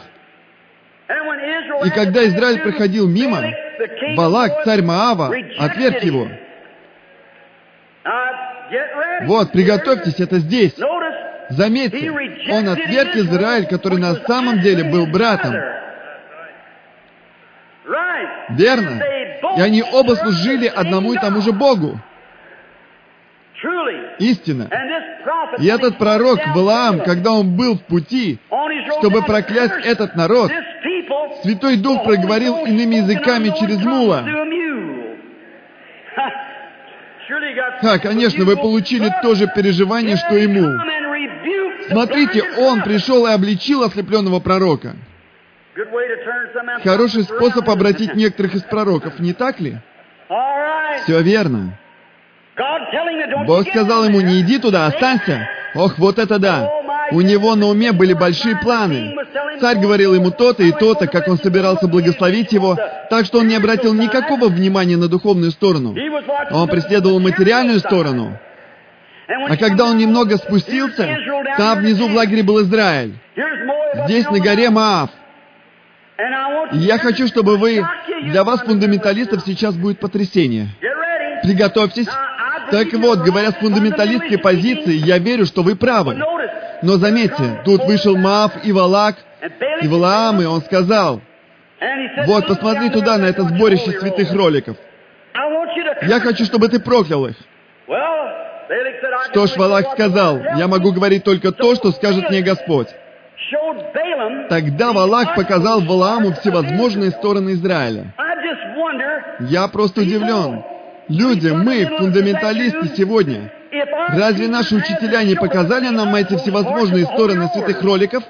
И когда Израиль проходил мимо, Балак, царь Моава, отверг его. Вот, приготовьтесь, это здесь. Заметьте, он отверг Израиль, который на самом деле был братом. Верно. И они оба служили одному и тому же Богу. Истина. И этот пророк Валаам, когда он был в пути, чтобы проклясть этот народ, Святой Дух проговорил иными языками через мула. Да, конечно, вы получили то же переживание, что и мул. Смотрите, он пришел и обличил ослепленного пророка. Хороший способ обратить некоторых из пророков, не так ли? Все верно. Бог сказал ему, не иди туда, останься. Ох, вот это да. У него на уме были большие планы. Царь говорил ему то-то и то-то, как он собирался благословить его, так что он не обратил никакого внимания на духовную сторону. Он преследовал материальную сторону. А когда он немного спустился, там внизу в лагере был Израиль. Здесь на горе Моав. И я хочу, чтобы вы... Для вас, фундаменталистов, сейчас будет потрясение. Приготовьтесь. Так вот, говоря с фундаменталистской позиции, я верю, что вы правы. Но заметьте, тут вышел Моав и Валак, и Валаам, и он сказал: вот, посмотри туда, на это сборище святых роликов. Я хочу, чтобы ты проклял их. Что ж, Валак сказал: я могу говорить только то, что скажет мне Господь. Тогда Валак показал Валааму всевозможные стороны Израиля. Я просто удивлен. Люди, мы, фундаменталисты сегодня, разве наши учителя не показали нам эти всевозможные стороны святых роликов?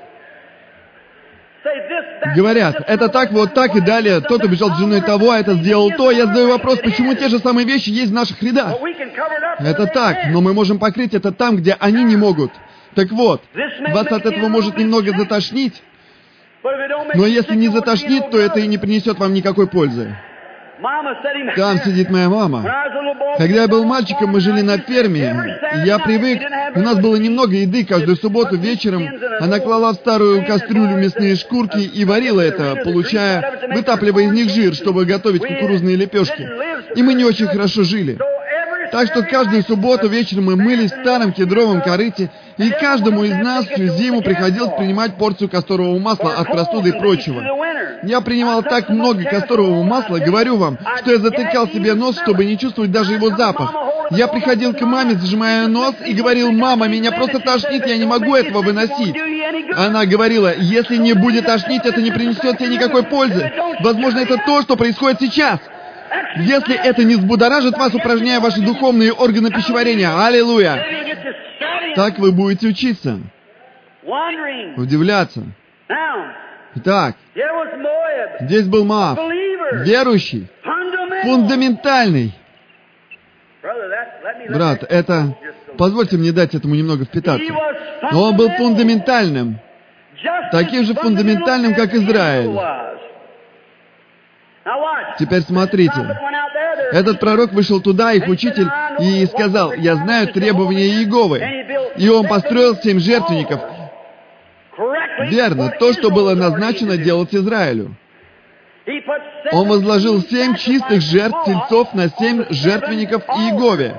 Говорят, это так, вот так и далее, тот убежал с женой того, а это сделал то. Я задаю вопрос, почему те же самые вещи есть в наших рядах? Это так, но мы можем покрыть это там, где они не могут. Так вот, вас от этого может немного затошнить, но если не затошнит, то это и не принесет вам никакой пользы. Там сидит моя мама. Когда я был мальчиком, мы жили на ферме, и я привык, у нас было немного еды, каждую субботу вечером она клала в старую кастрюлю мясные шкурки и варила это, получая, вытапливая из них жир, чтобы готовить кукурузные лепешки. И мы не очень хорошо жили. Так что каждую субботу вечером мы мылись в старом кедровом корыте, и каждому из нас всю зиму приходилось принимать порцию касторового масла от простуды и прочего. Я принимал так много касторового масла, говорю вам, что я затыкал себе нос, чтобы не чувствовать даже его запах. Я приходил к маме, зажимая нос, и говорил: «Мама, меня просто тошнит, я не могу этого выносить». Она говорила: «Если не будет тошнить, это не принесет тебе никакой пользы. Возможно, это то, что происходит сейчас. Если это не взбудоражит вас, упражняя ваши духовные органы пищеварения». Аллилуйя! Так вы будете учиться, удивляться. Итак, здесь был Моав, верующий, фундаментальный. Брат, это... Позвольте мне дать этому немного впитаться. Но он был фундаментальным, таким же фундаментальным, как Израиль. Теперь смотрите. Этот пророк вышел туда, их учитель, и сказал: «Я знаю требования Иеговы». И он построил семь жертвенников. Верно, то, что было назначено делать Израилю. Он возложил семь чистых жертв тельцов на семь жертвенников Иегове.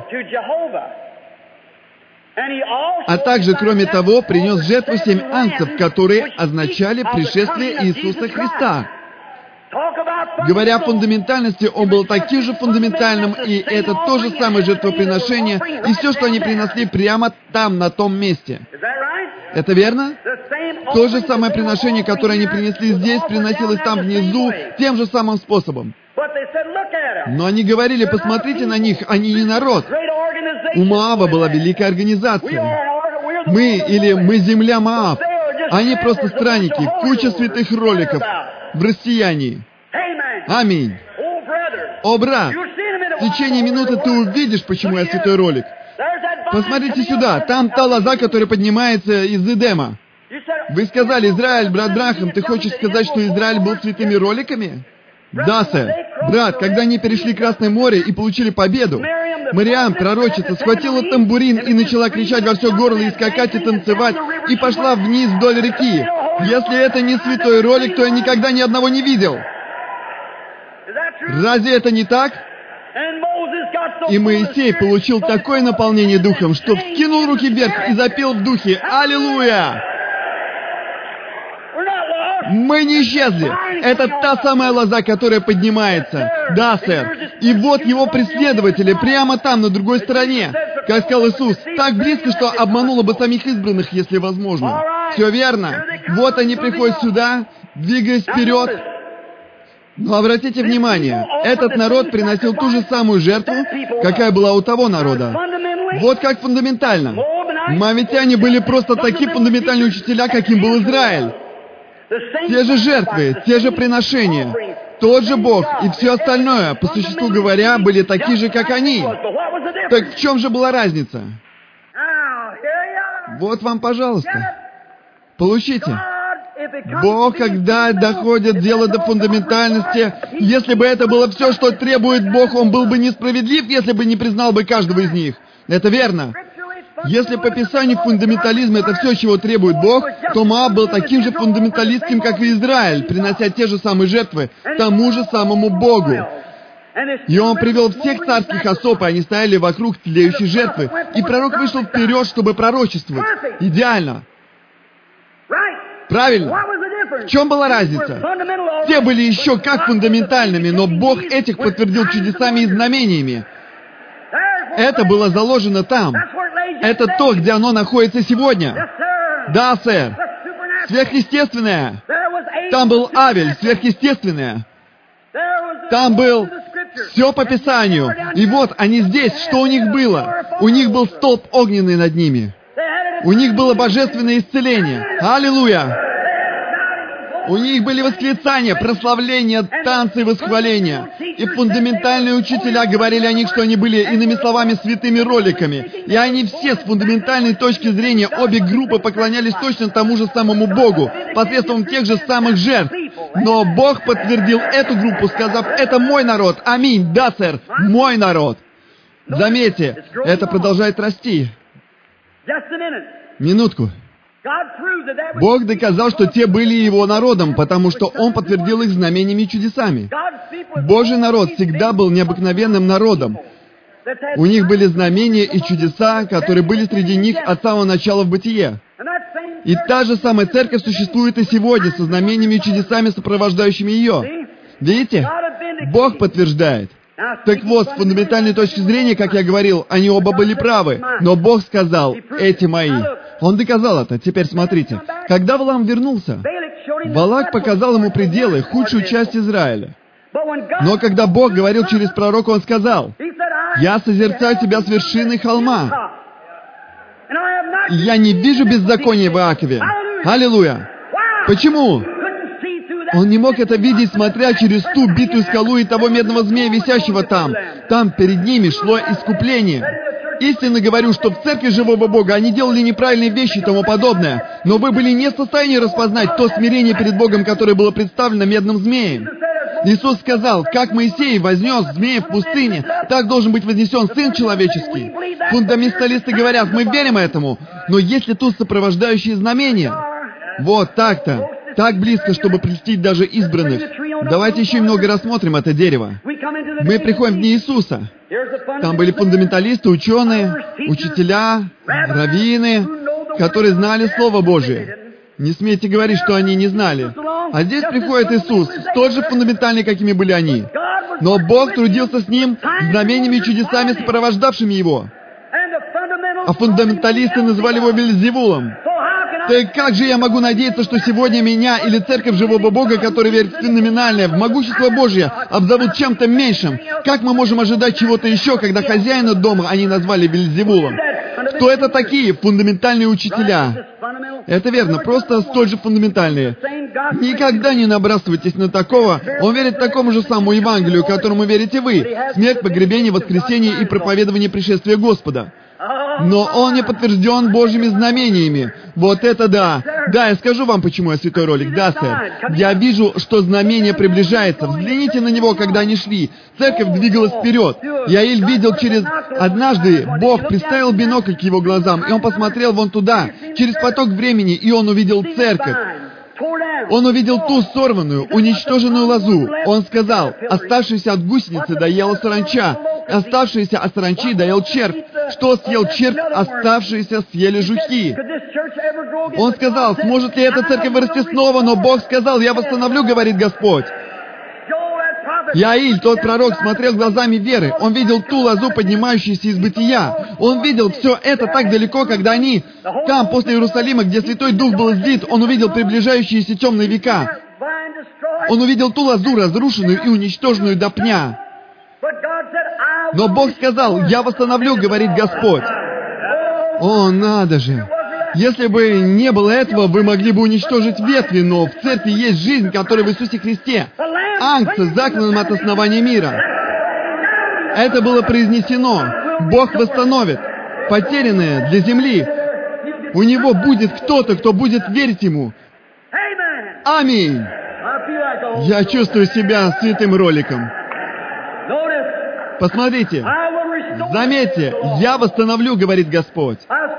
А также, кроме того, принес жертву семь ангцев, которые означали пришествие Иисуса Христа. Говоря о фундаментальности, он был таким же фундаментальным, и это то же самое жертвоприношение, и все, что они принесли прямо там, на том месте. Это верно? То же самое приношение, которое они принесли здесь, приносилось там внизу, тем же самым способом. Но они говорили: посмотрите на них, они не народ. У Моава была великая организация. Мы, или мы земля Моав. Они просто странники, куча святых роликов в россиянии. Аминь. О, брат, в течение минуты ты увидишь, почему я святой ролик. Посмотрите сюда, там та лоза, которая поднимается из Эдема. Вы сказали: Израиль, брат Брахам, ты хочешь сказать, что Израиль был святыми роликами? Да, сэр. Брат, когда они перешли Красное море и получили победу, Мариам, пророчица, схватила тамбурин и начала кричать во все горло и скакать и танцевать, и пошла вниз вдоль реки. Если это не святой ролик, то я никогда ни одного не видел. Разве это не так? И Моисей получил такое наполнение Духом, что вскинул руки вверх и запел в духе: «Аллилуйя!» Мы не исчезли. Это та самая лоза, которая поднимается. Да, сэр. И вот его преследователи прямо там, на другой стороне. Как сказал Иисус, так близко, что обмануло бы самих избранных, если возможно. Все верно. Вот они приходят сюда, двигаясь вперед. Но обратите внимание, этот народ приносил ту же самую жертву, какая была у того народа. Вот как фундаментально. Моавитяне были просто такие фундаментальные учителя, каким был Израиль. Те же жертвы, те же приношения, тот же Бог и все остальное, по существу говоря, были такие же, как они. Так в чем же была разница? Вот вам, пожалуйста. Получите. Бог, когда доходит дело до фундаментальности, если бы это было все, что требует Бог, Он был бы несправедлив, если бы не признал бы каждого из них. Это верно. Если по Писанию фундаментализм — это все, чего требует Бог, то Моав был таким же фундаменталистским, как и Израиль, принося те же самые жертвы тому же самому Богу. И он привел всех царских особ, и они стояли вокруг тлеющей жертвы. И пророк вышел вперед, чтобы пророчествовать. Идеально. Правильно? В чем была разница? Те были еще как фундаментальными, но Бог этих подтвердил чудесами и знамениями. Это было заложено там. Это то, где оно находится сегодня. Да, сэр. Сверхъестественное. Там был Авель, сверхъестественное. Там был все по Писанию. И вот они здесь. Что у них было? У них был столб огненный над ними. У них было божественное исцеление. Аллилуйя! У них были восклицания, прославления, танцы и восхваления. И фундаментальные учителя говорили о них, что они были, иными словами, святыми роликами. И они все с фундаментальной точки зрения, обе группы поклонялись точно тому же самому Богу, посредством тех же самых жертв. Но Бог подтвердил эту группу, сказав, это мой народ. Аминь. Да, сэр, мой народ. Заметьте, это продолжает расти. Минутку. Бог доказал, что те были Его народом, потому что Он подтвердил их знамениями и чудесами. Божий народ всегда был необыкновенным народом. У них были знамения и чудеса, которые были среди них от самого начала в бытие. И та же самая церковь существует и сегодня, со знамениями и чудесами, сопровождающими ее. Видите? Бог подтверждает. Так вот, с фундаментальной точки зрения, как я говорил, они оба были правы. Но Бог сказал, эти мои. Он доказал это. Теперь смотрите. Когда Валаам вернулся, Балак показал ему пределы, худшую часть Израиля. Но когда Бог говорил через пророка, он сказал, «Я созерцаю тебя с вершины холма. И я не вижу беззакония в Иакове». Аллилуйя! Почему? Он не мог это видеть, смотря через ту битую скалу и того медного змея, висящего там. Там перед ними шло искупление. Истинно говорю, что в церкви живого Бога они делали неправильные вещи и тому подобное. Но вы были не в состоянии распознать то смирение перед Богом, которое было представлено медным змеем. Иисус сказал, как Моисей вознес змея в пустыне, так должен быть вознесен Сын Человеческий. Фундаменталисты говорят, мы верим этому, но есть ли тут сопровождающие знамения? Вот так-то. Так близко, чтобы прельстить даже избранных. Давайте еще немного рассмотрим это дерево. Мы приходим в дни Иисуса. Там были фундаменталисты, ученые, учителя, раввины, которые знали Слово Божие. Не смейте говорить, что они не знали. А здесь приходит Иисус, тот же фундаментальный, какими были они. Но Бог трудился с Ним, знамениями и чудесами, сопровождавшими Его. А фундаменталисты называли Его Вельзевулом. Так как же я могу надеяться, что сегодня меня или церковь живого Бога, которая верит в феноменальное, в могущество Божье, обзовут чем-то меньшим? Как мы можем ожидать чего-то еще, когда хозяина дома они назвали Вельзевулом? Кто это такие фундаментальные учителя? Это верно, просто столь же фундаментальные. Никогда не набрасывайтесь на такого. Он верит такому же самому Евангелию, которому верите вы. Смерть, погребение, воскресение и проповедование пришествия Господа. Но он не подтвержден Божьими знамениями. Вот это да! Да, я скажу вам, почему я святой ролик. Да, сэр. Я вижу, что знамение приближается. Взгляните на него, когда они шли. Церковь двигалась вперед. Яиль видел через... Однажды Бог приставил бинокль к его глазам, и он посмотрел вон туда, через поток времени, и он увидел церковь. Он увидел ту сорванную, уничтоженную лозу. Он сказал, оставшиеся от гусеницы доела саранча, оставшиеся от саранчи доел червь. Что съел червь, оставшиеся съели жуки. Он сказал, сможет ли эта церковь вырасти снова, но Бог сказал, я восстановлю, говорит Господь. Яиль, тот пророк, смотрел глазами веры. Он видел ту лозу, поднимающуюся из бытия. Он видел все это так далеко, когда они, там, после Иерусалима, где Святой Дух был излит, он увидел приближающиеся темные века. Он увидел ту лозу, разрушенную и уничтоженную до пня. Но Бог сказал, я восстановлю, говорит Господь. О, надо же! Если бы не было этого, вы могли бы уничтожить ветви, но в церкви есть жизнь, которая в Иисусе Христе. Ангца, закланным от основания мира. Это было произнесено. Бог восстановит потерянное для земли. У Него будет кто-то, кто будет верить Ему. Аминь! Я чувствую себя святым роликом. Посмотрите. Заметьте, я восстановлю, говорит Господь.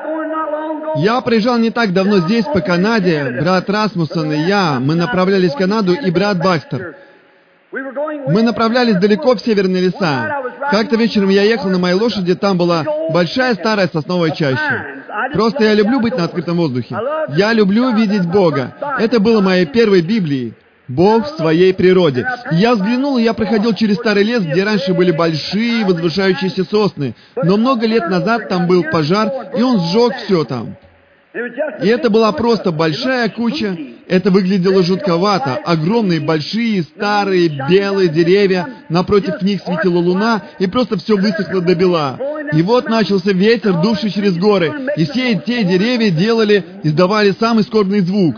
Я приезжал не так давно здесь, по Канаде. Брат Расмуссен и я, мы направлялись в Канаду, и брат Бакстер. Мы направлялись далеко в северные леса. Как-то вечером я ехал на моей лошади, там была большая старая сосновая чаща. Просто я люблю быть на открытом воздухе. Я люблю видеть Бога. Это было моей первой Библией. Бог в своей природе. Я взглянул, и я проходил через старый лес, где раньше были большие возвышающиеся сосны. Но много лет назад там был пожар, и он сжег все там. И это была просто большая куча. Это выглядело жутковато. Огромные, большие, старые, белые деревья. Напротив них светила луна, и просто все высохло до бела. И вот начался ветер, дувший через горы. И все те деревья делали, издавали самый скорбный звук.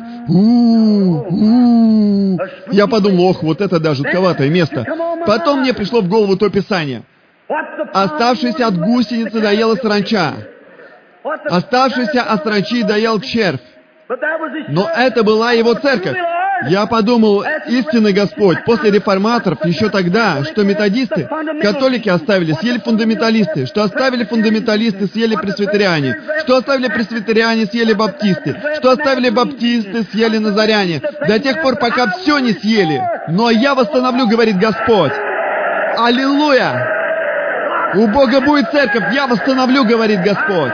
У-у-у. Я подумал, ох, вот это да, жутковатое место. Потом мне пришло в голову то писание. Оставшийся от гусеницы доела саранча. Оставшийся от саранчи доел червь. Но это была его церковь. Я подумал, истинный Господь, после реформаторов, еще тогда, что методисты, католики оставили, съели фундаменталисты, что оставили фундаменталисты, съели пресвитериане, что оставили пресвитериане, съели баптисты, что оставили баптисты, съели назаряне, до тех пор, пока все не съели. Но я восстановлю, говорит Господь. Аллилуйя! У Бога будет церковь, я восстановлю, говорит Господь.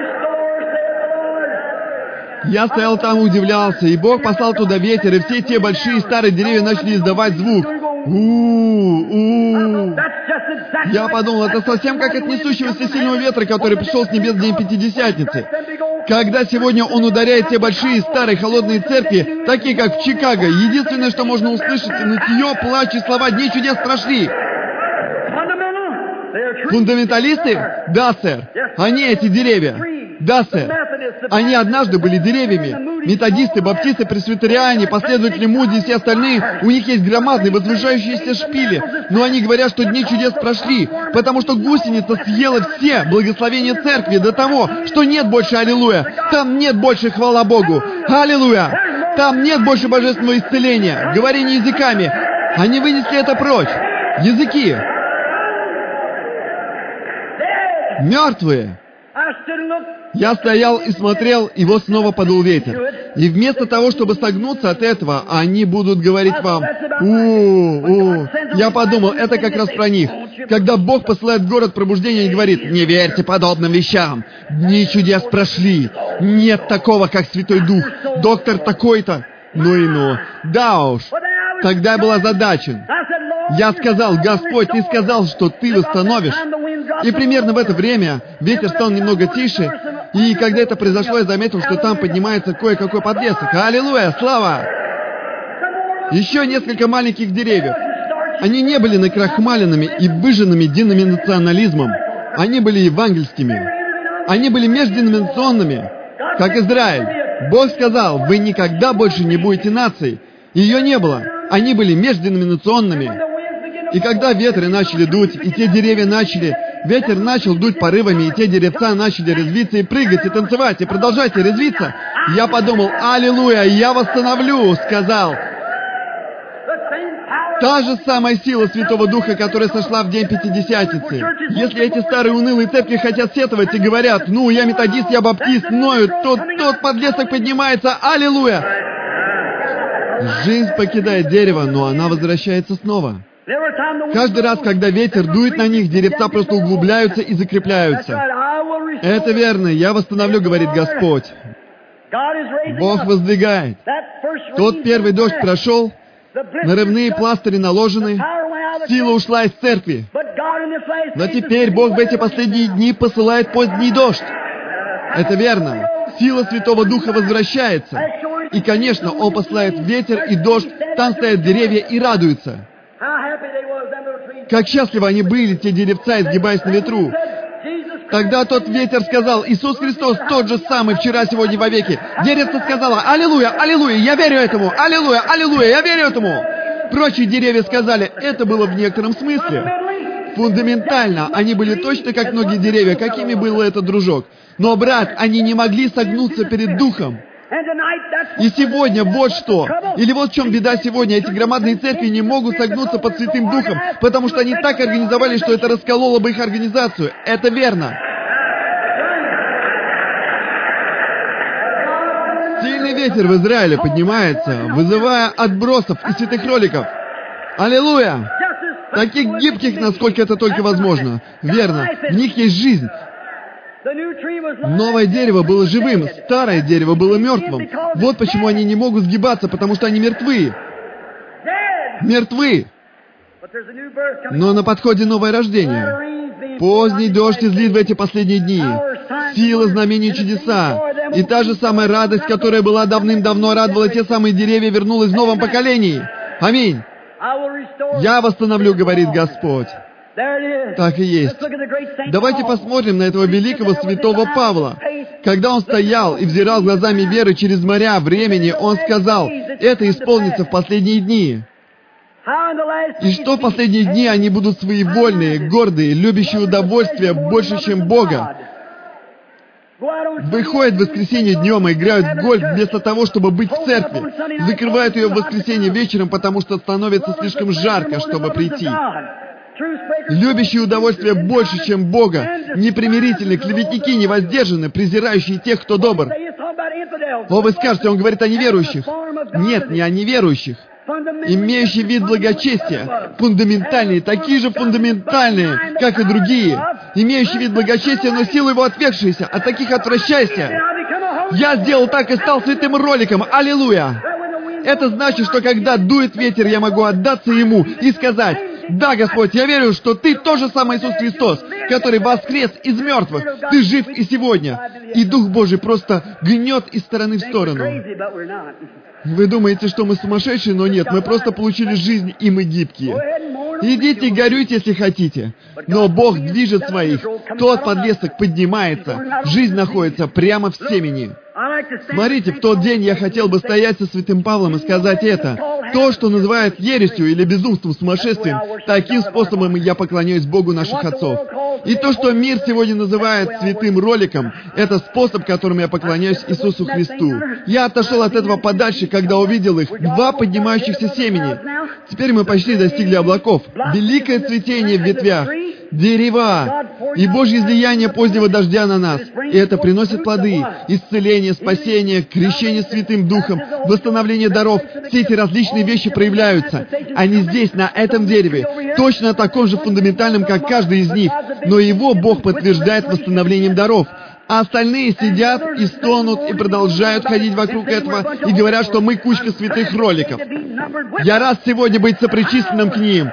Я стоял там и удивлялся, и Бог послал туда ветер, и все те большие старые деревья начали издавать звук. У-у-у. Я подумал, это совсем как от несущегося сильного ветра, который пришел с небес в день Пятидесятницы. Когда сегодня он ударяет те большие старые холодные церкви, такие как в Чикаго, единственное, что можно услышать, нытье, плач и слова «Дни чудес прошли». Фундаменталисты? Да, сэр. Они эти деревья. Да, сэр. Они однажды были деревьями. Методисты, баптисты, пресвитериане, последователи Муди и все остальные, у них есть громадные возвышающиеся шпили. Но они говорят, что дни чудес прошли, потому что гусеница съела все благословения церкви до того, что нет больше аллилуйя. Там нет больше хвала Богу. Аллилуйя! Там нет больше божественного исцеления, говорения языками. Они вынесли это прочь. Языки. Мертвые. Я стоял и смотрел, и вот снова подул ветер. И вместо того, чтобы согнуться от этого, они будут говорить вам, у-у. Я подумал, это как раз про них. Когда Бог посылает в город пробуждения и говорит, не верьте подобным вещам, дни чудес прошли, нет такого, как Святой Дух, доктор такой-то. Ну и ну. Да уж. Тогда я был озадачен. Я сказал, Господь, Ты сказал, что Ты восстановишь. И примерно в это время ветер стал немного тише, и когда это произошло, я заметил, что там поднимается кое-какой подлесок. Аллилуйя, слава! Еще несколько маленьких деревьев. Они не были накрахмаленными и выжженными деноминационализмом. Они были евангельскими. Они были межденоминационными, как Израиль. Бог сказал, вы никогда больше не будете нацией. Ее не было. Они были межденоминационными. И когда ветры начали дуть, и те деревья начали, ветер начал дуть порывами, и те деревца начали резвиться и прыгать, и танцевать, и продолжать и резвиться, я подумал, аллилуйя, я восстановлю, сказал. Та же самая сила Святого Духа, которая сошла в день Пятидесятницы. Если эти старые унылые церкви хотят сетовать и говорят, ну, я методист, я баптист, ноют, то тот подлесок поднимается, аллилуйя. Жизнь покидает дерево, но она возвращается снова. Каждый раз, когда ветер дует на них, деревца просто углубляются и закрепляются. Это верно, я восстановлю, говорит Господь. Бог воздвигает. Тот первый дождь прошел, нарывные пластыри наложены, сила ушла из церкви. Но теперь Бог в эти последние дни посылает поздний дождь. Это верно. Сила Святого Духа возвращается. И, конечно, Он посылает ветер и дождь, там стоят деревья и радуются. Как счастливы они были, те деревца, изгибаясь на ветру. Тогда тот ветер сказал, Иисус Христос тот же самый вчера, сегодня, вовеки. Деревце сказала, аллилуйя, аллилуйя, я верю этому, аллилуйя, аллилуйя, я верю этому. Прочие деревья сказали, это было в некотором смысле. Фундаментально, они были точно как многие деревья, какими был этот дружок. Но, брат, они не могли согнуться перед Духом. И сегодня вот что. Или вот в чем беда сегодня. Эти громадные церкви не могут согнуться под Святым Духом, потому что они так организовали, что это раскололо бы их организацию. Это верно. Сильный ветер в Израиле поднимается, вызывая отбросов и святых кроликов. Аллилуйя! Таких гибких, насколько это только возможно. Верно. В них есть жизнь. Новое дерево было живым, старое дерево было мертвым. Вот почему они не могут сгибаться, потому что они мертвы. Мертвы! Но на подходе новое рождение. Поздний дождь излит в эти последние дни. Сила, знамения, чудеса. И та же самая радость, которая была давным-давно, радовала те самые деревья, вернулась в новом поколении. Аминь. «Я восстановлю, — говорит Господь». Так и есть. Давайте посмотрим на этого великого святого Павла. Когда он стоял и взирал глазами веры через моря времени, он сказал, это исполнится в последние дни. И что в последние дни они будут своевольные, гордые, любящие удовольствия больше, чем Бога. Выходят в воскресенье днем и играют в гольф вместо того, чтобы быть в церкви. Закрывают ее в воскресенье вечером, потому что становится слишком жарко, чтобы прийти. Любящие удовольствия больше, чем Бога, непримирительны, клеветники, невоздержаны, презирающие тех, кто добр. О, вы скажете, он говорит о неверующих. Нет, не о неверующих. Имеющие вид благочестия, фундаментальные, такие же фундаментальные, как и другие. Имеющие вид благочестия, но силу его отвергшиеся, от таких отвращайся. Я сделал так и стал святым роликом. Аллилуйя! Это значит, что когда дует ветер, я могу отдаться ему и сказать, да, Господь, я верю, что Ты тот же самый Иисус Христос, который воскрес из мертвых. Ты жив и сегодня. И Дух Божий просто гнет из стороны в сторону. Вы думаете, что мы сумасшедшие, но нет, мы просто получили жизнь, и мы гибкие. Идите и горюйте, если хотите. Но Бог движет своих. Тот подлесок поднимается. Жизнь находится прямо в семени. Смотрите, в тот день я хотел бы стоять со святым Павлом и сказать это. То, что называют ересью или безумством, сумасшествием, таким способом я поклоняюсь Богу наших отцов. И то, что мир сегодня называет святым роликом, это способ, которым я поклоняюсь Иисусу Христу. Я отошел от этого подальше, когда увидел их, два поднимающихся семени. Теперь мы почти достигли облаков. Великое цветение в ветвях. Дерева и Божье излияние позднего дождя на нас. И это приносит плоды. Исцеление, спасение, крещение Святым Духом, восстановление даров. Все эти различные вещи проявляются. Они здесь, на этом дереве, точно таком же фундаментальном, как каждый из них. Но его Бог подтверждает восстановлением даров. А остальные сидят и стонут, и продолжают ходить вокруг этого, и говорят, что мы кучка святых роликов. Я рад сегодня быть сопричисленным к ним.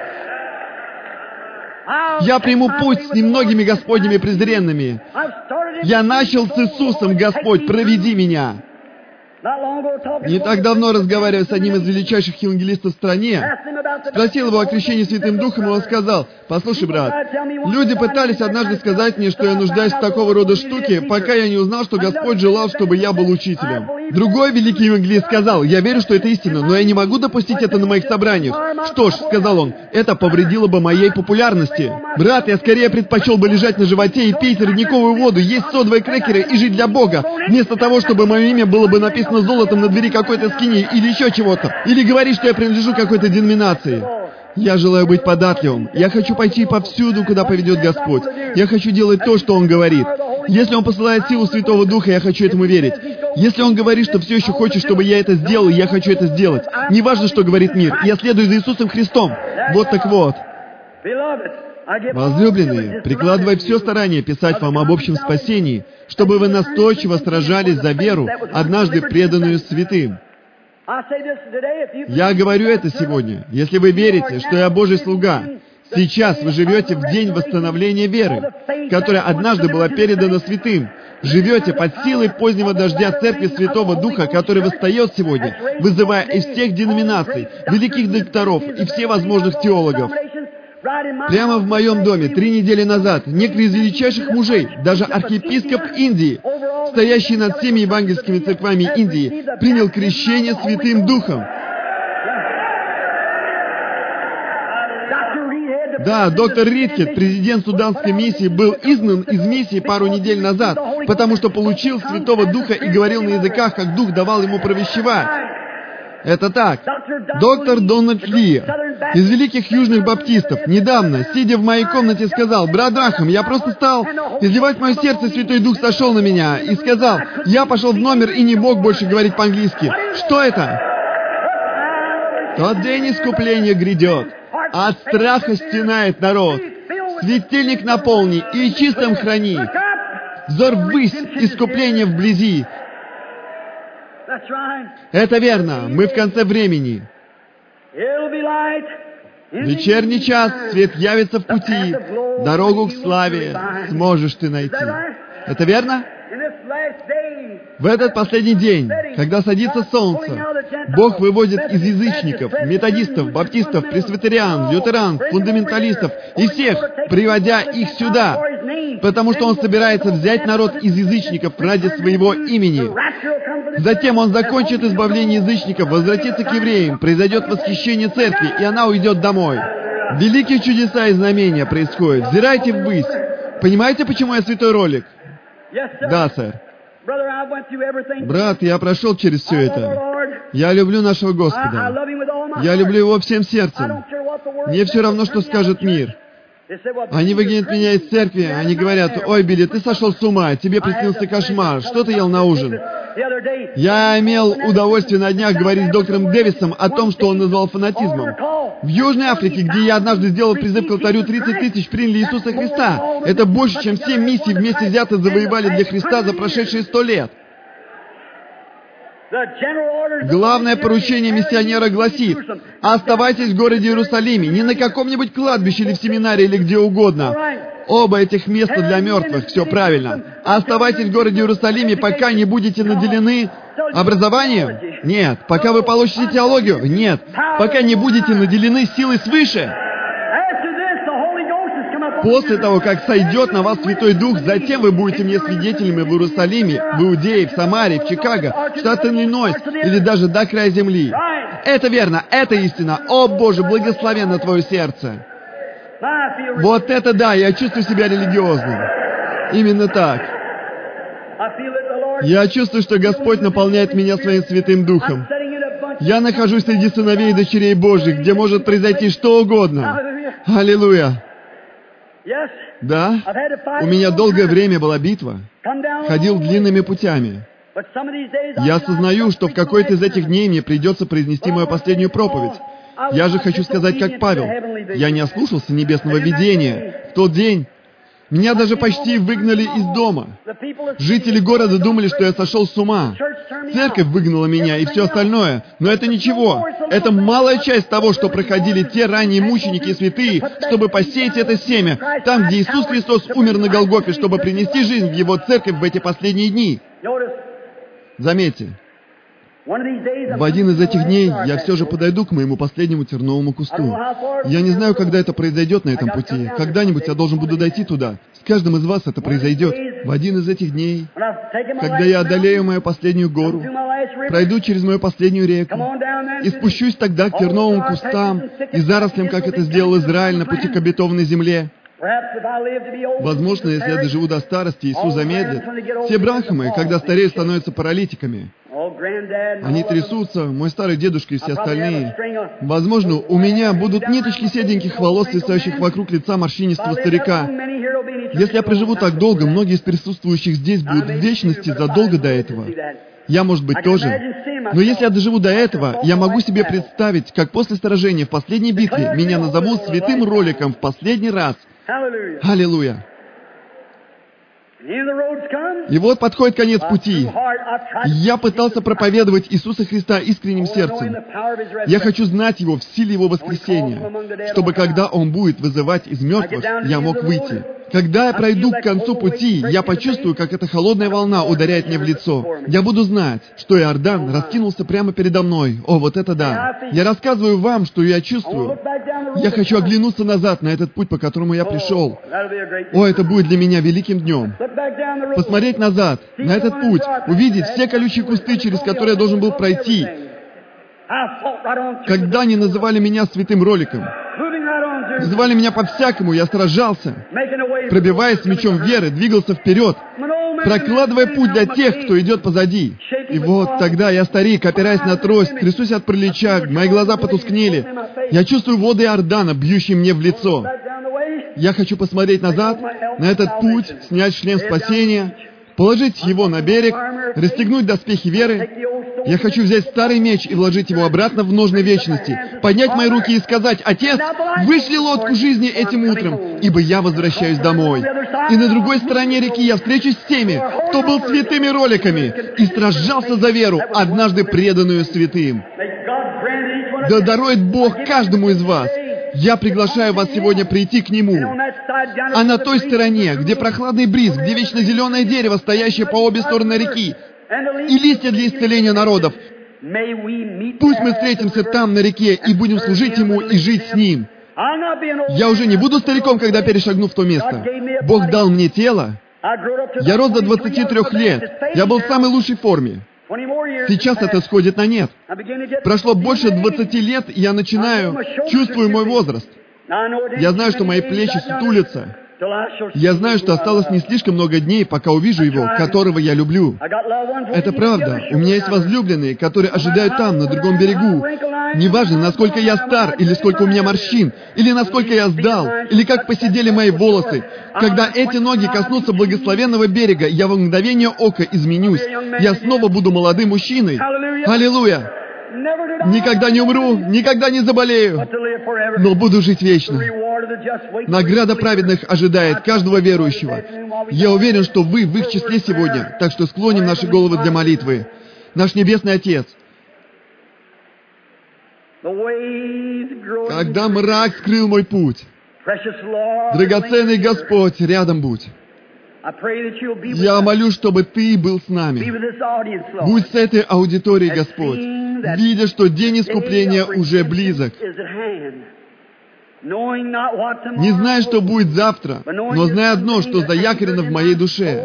Я приму путь с немногими Господними презренными. Я начал с Иисусом, Господь, проведи меня. Не так давно, разговаривая с одним из величайших евангелистов в стране, спросил его о крещении Святым Духом, и он сказал, «Послушай, брат, люди пытались однажды сказать мне, что я нуждаюсь в такого рода штуке, пока я не узнал, что Господь желал, чтобы я был учителем». Другой великий евангелист сказал, «Я верю, что это истина, но я не могу допустить это на моих собраниях». «Что ж», — сказал он, — «это повредило бы моей популярности. Брат, я скорее предпочел бы лежать на животе и пить родниковую воду, есть содовые крекеры и жить для Бога, вместо того, чтобы мое имя было бы написано золотом на двери какой-то скинии или еще чего-то, или говорить, что я принадлежу какой-то деноминации». Я желаю быть податливым. Я хочу пойти повсюду, куда поведет Господь. Я хочу делать то, что Он говорит. Если Он посылает силу Святого Духа, я хочу этому верить. Если Он говорит, что все еще хочет, чтобы я это сделал, я хочу это сделать. Не важно, что говорит мир. Я следую за Иисусом Христом. Вот так вот. Возлюбленные, прикладывая все старание писать вам об общем спасении, чтобы вы настойчиво сражались за веру, однажды преданную святым. Я говорю это сегодня. Если вы верите, что я Божий слуга, сейчас вы живете в день восстановления веры, которая однажды была передана святым. Живете под силой позднего дождя Церкви Святого Духа, который восстает сегодня, вызывая из всех деноминаций, великих докторов и всевозможных теологов. Прямо в моем доме три недели назад некоторые из величайших мужей, даже архиепископ Индии, стоящий над всеми евангельскими церквами Индии, принял крещение Святым Духом. Да, доктор Ридхед, президент суданской миссии, был изгнан из миссии пару недель назад, потому что получил Святого Духа и говорил на языках, как Дух давал ему провещевать. Это так. Доктор Дональд Ли из великих южных баптистов недавно, сидя в моей комнате, сказал, «Брат Драхам, я просто стал изливать мое сердце, Святой Дух сошел на меня», и сказал, «Я пошел в номер и не мог больше говорить по-английски». Что это? Тот день искупления грядет. От страха стенает народ. Светильник наполни и чистым храни. Взор ввысь, искупление вблизи. Это верно, мы в конце времени. В вечерний час свет явится в пути, дорогу к славе сможешь ты найти. Это верно? В этот последний день, когда садится солнце, Бог выводит из язычников, методистов, баптистов, пресвитериан, лютеран, фундаменталистов и всех, приводя их сюда, потому что Он собирается взять народ из язычников ради своего имени. Затем Он закончит избавление язычников, возвратится к евреям, произойдет восхищение церкви, и она уйдет домой. Великие чудеса и знамения происходят. Взирайте ввысь. Понимаете, почему я святой ролик? Да, сэр. Брат, я прошел через все это. Я люблю нашего Господа. Я люблю Его всем сердцем. Мне все равно, что скажет мир. Они выгонят меня из церкви, они говорят: «Ой, Билли, ты сошел с ума, тебе приснился кошмар, что ты ел на ужин?» Я имел удовольствие на днях говорить с доктором Дэвисом о том, что он назвал фанатизмом. В Южной Африке, где я однажды сделал призыв к алтарю, тридцать тысяч приняли Иисуса Христа. Это больше, чем все миссии вместе взятые завоевали для Христа за прошедшие сто лет. Главное поручение миссионера гласит: оставайтесь в городе Иерусалиме, не на каком-нибудь кладбище или в семинаре или где угодно. Оба этих места для мертвых, все правильно. Оставайтесь в городе Иерусалиме, пока не будете наделены образованием? Нет. Пока вы получите теологию? Нет. Пока не будете наделены силой свыше? После того, как сойдет на вас Святой Дух, затем вы будете мне свидетелями в Иерусалиме, в Иудее, в Самаре, в Чикаго, в штат Иллинойс или даже до края земли. Это верно, это истина. О, Боже, благословенно Твое сердце. Вот это да, я чувствую себя религиозным. Именно так. Я чувствую, что Господь наполняет меня Своим Святым Духом. Я нахожусь среди сыновей и дочерей Божьих, где может произойти что угодно. Аллилуйя. Да, у меня долгое время была битва. Ходил длинными путями. Я осознаю, что в какой-то из этих дней мне придется произнести мою последнюю проповедь. Я же хочу сказать, как Павел. Я не ослушался небесного видения. В тот день меня даже почти выгнали из дома. Жители города думали, что я сошел с ума. Церковь выгнала меня и все остальное. Но это ничего. Это малая часть того, что проходили те ранние мученики и святые, чтобы посеять это семя, там, где Иисус Христос умер на Голгофе, чтобы принести жизнь в Его церковь в эти последние дни. Заметьте, в один из этих дней я все же подойду к моему последнему терновому кусту. Я не знаю, когда это произойдет на этом пути. Когда-нибудь я должен буду дойти туда. С каждым из вас это произойдет. В один из этих дней, когда я одолею мою последнюю гору, пройду через мою последнюю реку и спущусь тогда к терновым кустам и зарослям, как это сделал Израиль на пути к обетованной земле. Возможно, если я доживу до старости, Иисус замедлит. Все брахмы, когда стареют, становятся паралитиками. Они трясутся, мой старый дедушка и все остальные. Возможно, у меня будут ниточки седеньких волос, свисающих вокруг лица морщинистого старика. Если я проживу так долго, многие из присутствующих здесь будут в вечности задолго до этого. Я, может быть, тоже. Но если я доживу до этого, я могу себе представить, как после сражения в последней битве меня назовут святым роликом в последний раз. Аллилуйя! И вот подходит конец пути. Я пытался проповедовать Иисуса Христа искренним сердцем. Я хочу знать Его в силе Его воскресения, чтобы, когда Он будет вызывать из мертвых, я мог выйти. Когда я пройду к концу пути, я почувствую, как эта холодная волна ударяет мне в лицо. Я буду знать, что Иордан раскинулся прямо передо мной. О, вот это да! Я рассказываю вам, что я чувствую. Я хочу оглянуться назад на этот путь, по которому я пришел. О, это будет для меня великим днем. Посмотреть назад, на этот путь, увидеть все колючие кусты, через которые я должен был пройти. Когда они называли меня святым роликом, называли меня по-всякому, я сражался, пробиваясь с мечом веры, двигался вперед, прокладывая путь для тех, кто идет позади. И вот тогда я старик, опираясь на трость, трясусь от паралича, мои глаза потускнели. Я чувствую воды Иордана, бьющие мне в лицо. Я хочу посмотреть назад, на этот путь, снять шлем спасения, положить его на берег, расстегнуть доспехи веры, Я хочу взять старый меч и вложить его обратно в ножны вечности, поднять мои руки и сказать: «Отец, вышли лодку жизни этим утром, ибо я возвращаюсь домой». И на другой стороне реки я встречусь с теми, кто был святыми роликами и сражался за веру, однажды преданную святым. Да дарует Бог каждому из вас. Я приглашаю вас сегодня прийти к Нему. А на той стороне, где прохладный бриз, где вечно зеленое дерево, стоящее по обе стороны реки, и листья для исцеления народов, пусть мы встретимся там, на реке, и будем служить Ему и жить с Ним. Я уже не буду стариком, когда перешагну в то место. Бог дал мне тело. Я рос до двадцати трёх лет. Я был в самой лучшей форме. Сейчас это сходит на нет. Прошло больше двадцати лет, и я начинаю, чувствую мой возраст. Я знаю, что мои плечи сутулятся. Я знаю, что осталось не слишком много дней, пока увижу Его, которого я люблю. Это правда. У меня есть возлюбленные, которые ожидают там, на другом берегу. Неважно, насколько я стар, или сколько у меня морщин, или насколько я сдал, или как посидели мои волосы. Когда эти ноги коснутся благословенного берега, я во мгновение ока изменюсь. Я снова буду молодым мужчиной. Аллилуйя! Никогда не умру, никогда не заболею, но буду жить вечно. Награда праведных ожидает каждого верующего. Я уверен, что вы в их числе сегодня, так что склоним наши головы для молитвы. Наш Небесный Отец, когда мрак скрыл мой путь, драгоценный Господь, рядом будь. Я молю, чтобы Ты был с нами. Будь с этой аудиторией, Господь, видя, что день искупления уже близок. Не зная, что будет завтра, но зная одно, что заякорено в моей душе.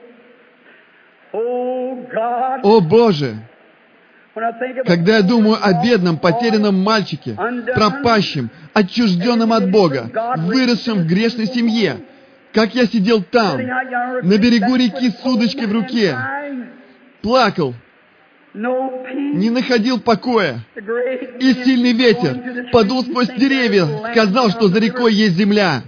О Боже! Когда я думаю о бедном, потерянном мальчике, пропащем, отчужденном от Бога, выросшем в грешной семье, как я сидел там, на берегу реки с удочкой в руке, плакал, не находил покоя, и сильный ветер подул сквозь деревья, сказал, что за рекой есть земля.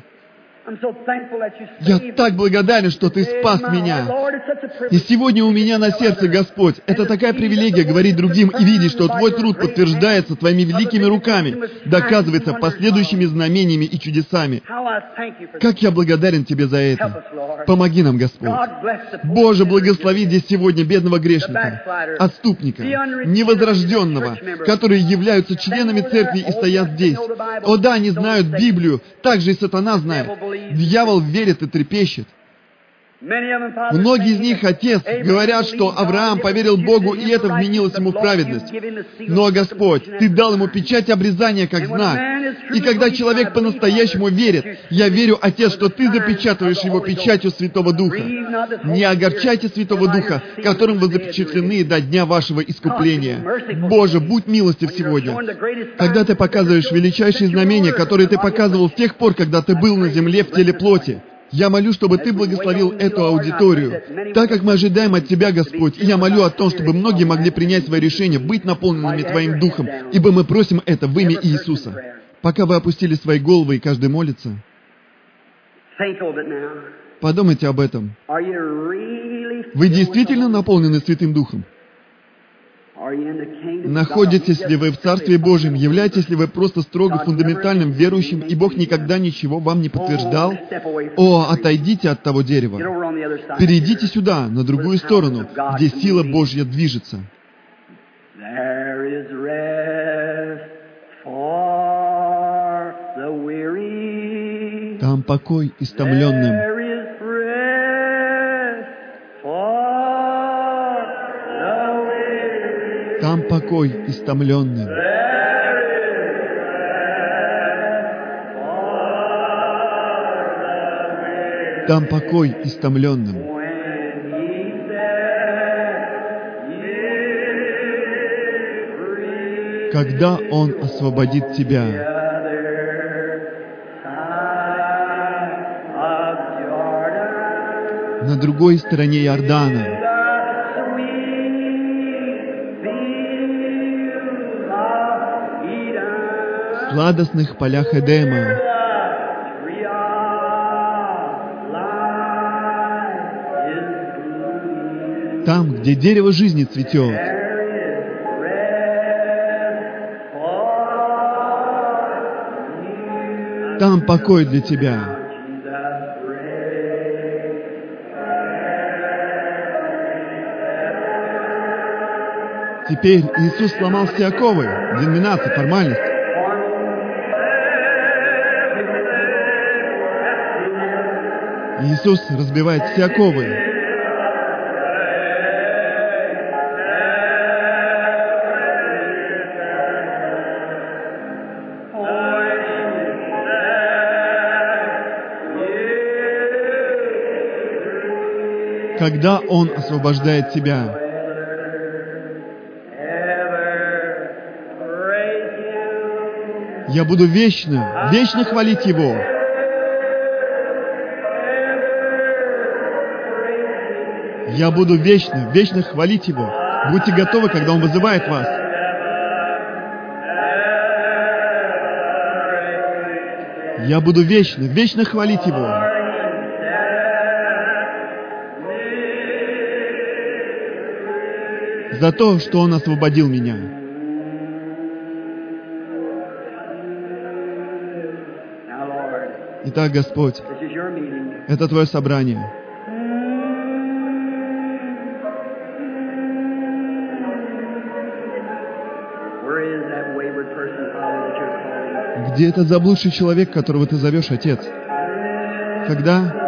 Я так благодарен, что Ты спас меня. И сегодня у меня на сердце, Господь, это такая привилегия говорить другим и видеть, что Твой труд подтверждается Твоими великими руками, доказывается последующими знамениями и чудесами. Как я благодарен Тебе за это. Помоги нам, Господь. Боже, благослови здесь сегодня бедного грешника, отступника, невозрожденного, которые являются членами церкви и стоят здесь. О да, они знают Библию, так же и сатана знает. Дьявол верит и трепещет. Многие из них, Отец, говорят, что Авраам поверил Богу, и это вменилось ему в праведность. Но, Господь, Ты дал ему печать обрезания как знак. И когда человек по-настоящему верит, я верю, Отец, что Ты запечатываешь его печатью Святого Духа. Не огорчайте Святого Духа, которым вы запечатлены до дня вашего искупления. Боже, будь милостив сегодня. Когда Ты показываешь величайшие знамения, которые Ты показывал с тех пор, когда Ты был на земле в теле плоти, я молю, чтобы Ты благословил эту аудиторию. Так как мы ожидаем от Тебя, Господь, и я молю о том, чтобы многие могли принять свое решение, быть наполненными Твоим Духом, ибо мы просим это в имя Иисуса. Пока вы опустили свои головы и каждый молится, подумайте об этом. Вы действительно наполнены Святым Духом? Находитесь ли вы в Царстве Божьем? Являетесь ли вы просто строго фундаментальным верующим, и Бог никогда ничего вам не подтверждал? О, отойдите от того дерева. Перейдите сюда, на другую сторону, где сила Божья движется. Там покой истомленным. Там покой истомленным. Там покой истомленным. Когда Он освободит тебя. На другой стороне Иордана. В сладостных полях Эдема. Там, где дерево жизни цветет. Там покой для тебя. Теперь Иисус сломал все оковы, деноминации, формальности. Иисус разбивает все оковы. Когда Он освобождает тебя, я буду вечно, вечно хвалить Его. Я буду вечно, вечно хвалить Его. Будьте готовы, когда Он вызывает вас. Я буду вечно, вечно хвалить Его. За то, что Он освободил меня. Итак, Господь, это Твое собрание. Где этот заблудший человек, которого Ты зовешь, Отец? Когда?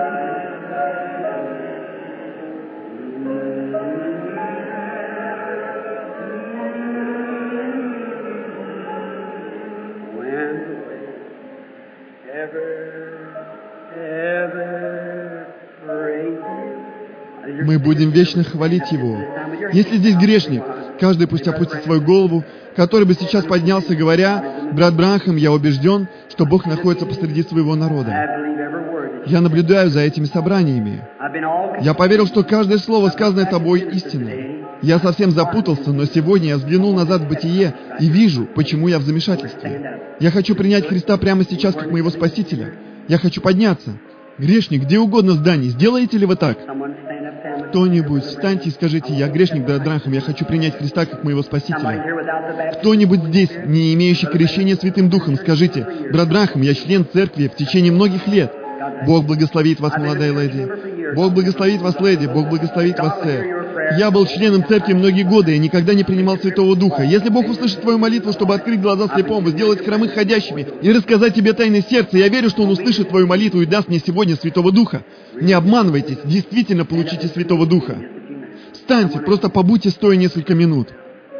Мы будем вечно хвалить Его. Если здесь грешник, каждый пусть опустит свою голову, который бы сейчас поднялся, говоря: «Брат Бранхам, я убежден, что Бог находится посреди своего народа. Я наблюдаю за этими собраниями. Я поверил, что каждое слово, сказанное тобой, истина. Я совсем запутался, но сегодня я взглянул назад в бытие и вижу, почему я в замешательстве. Я хочу принять Христа прямо сейчас, как моего Спасителя. Я хочу подняться. Грешник, где угодно в здании, сделаете ли вы так? Кто-нибудь, встаньте и скажите: «Я грешник, брат Бранхам, я хочу принять Христа как моего Спасителя». Кто-нибудь здесь, не имеющий крещения Святым Духом, скажите: «Брат Бранхам, я член церкви в течение многих лет». Бог благословит вас, молодая леди. Бог благословит вас, леди. Бог благословит вас, сэр. Я был членом церкви многие годы и никогда не принимал Святого Духа. Если Бог услышит твою молитву, чтобы открыть глаза слепому, сделать хромых ходящими и рассказать тебе тайны сердца, я верю, что Он услышит твою молитву и даст мне сегодня Святого Духа. Не обманывайтесь, действительно получите Святого Духа. Встаньте, просто побудьте стоя несколько минут.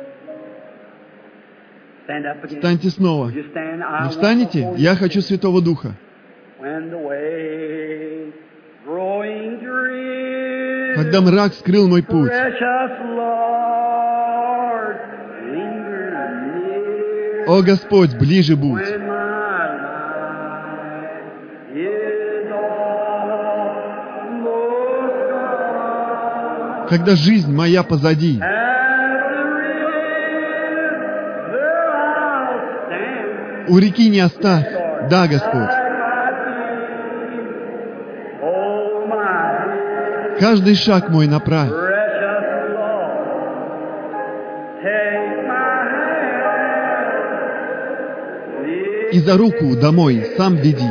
Встаньте снова. Не встанете? Я хочу Святого Духа. Когда мрак скрыл мой путь, о Господь, ближе будь. Когда жизнь моя позади, у реки не оставь. Да, Господь. Каждый шаг мой направь. И за руку домой сам веди.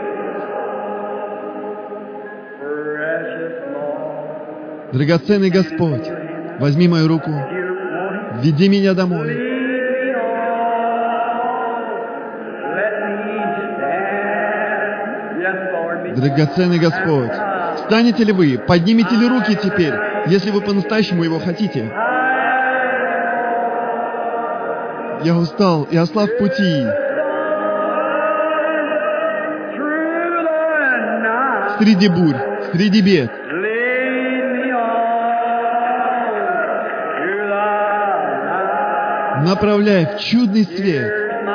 Драгоценный Господь, возьми мою руку, веди меня домой. Драгоценный Господь, встанете ли вы, поднимете ли руки теперь, если вы по-настоящему Его хотите? Я устал и ослаб в пути. Среди бурь, среди бед. Направляй в чудный свет.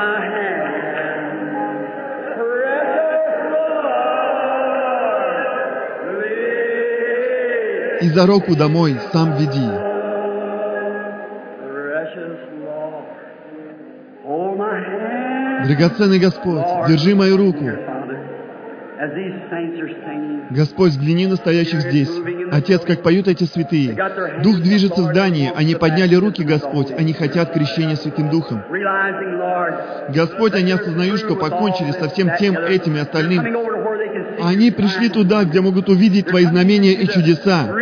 И за руку домой сам веди. Драгоценный Господь, держи мою руку. Господь, взгляни на стоящих здесь. Отец, как поют эти святые, Дух движется в здании, они подняли руки, Господь, они хотят крещения Святым Духом. Господь, они осознают, что покончили со всем тем, этим и остальным. Они пришли туда, где могут увидеть Твои знамения и чудеса.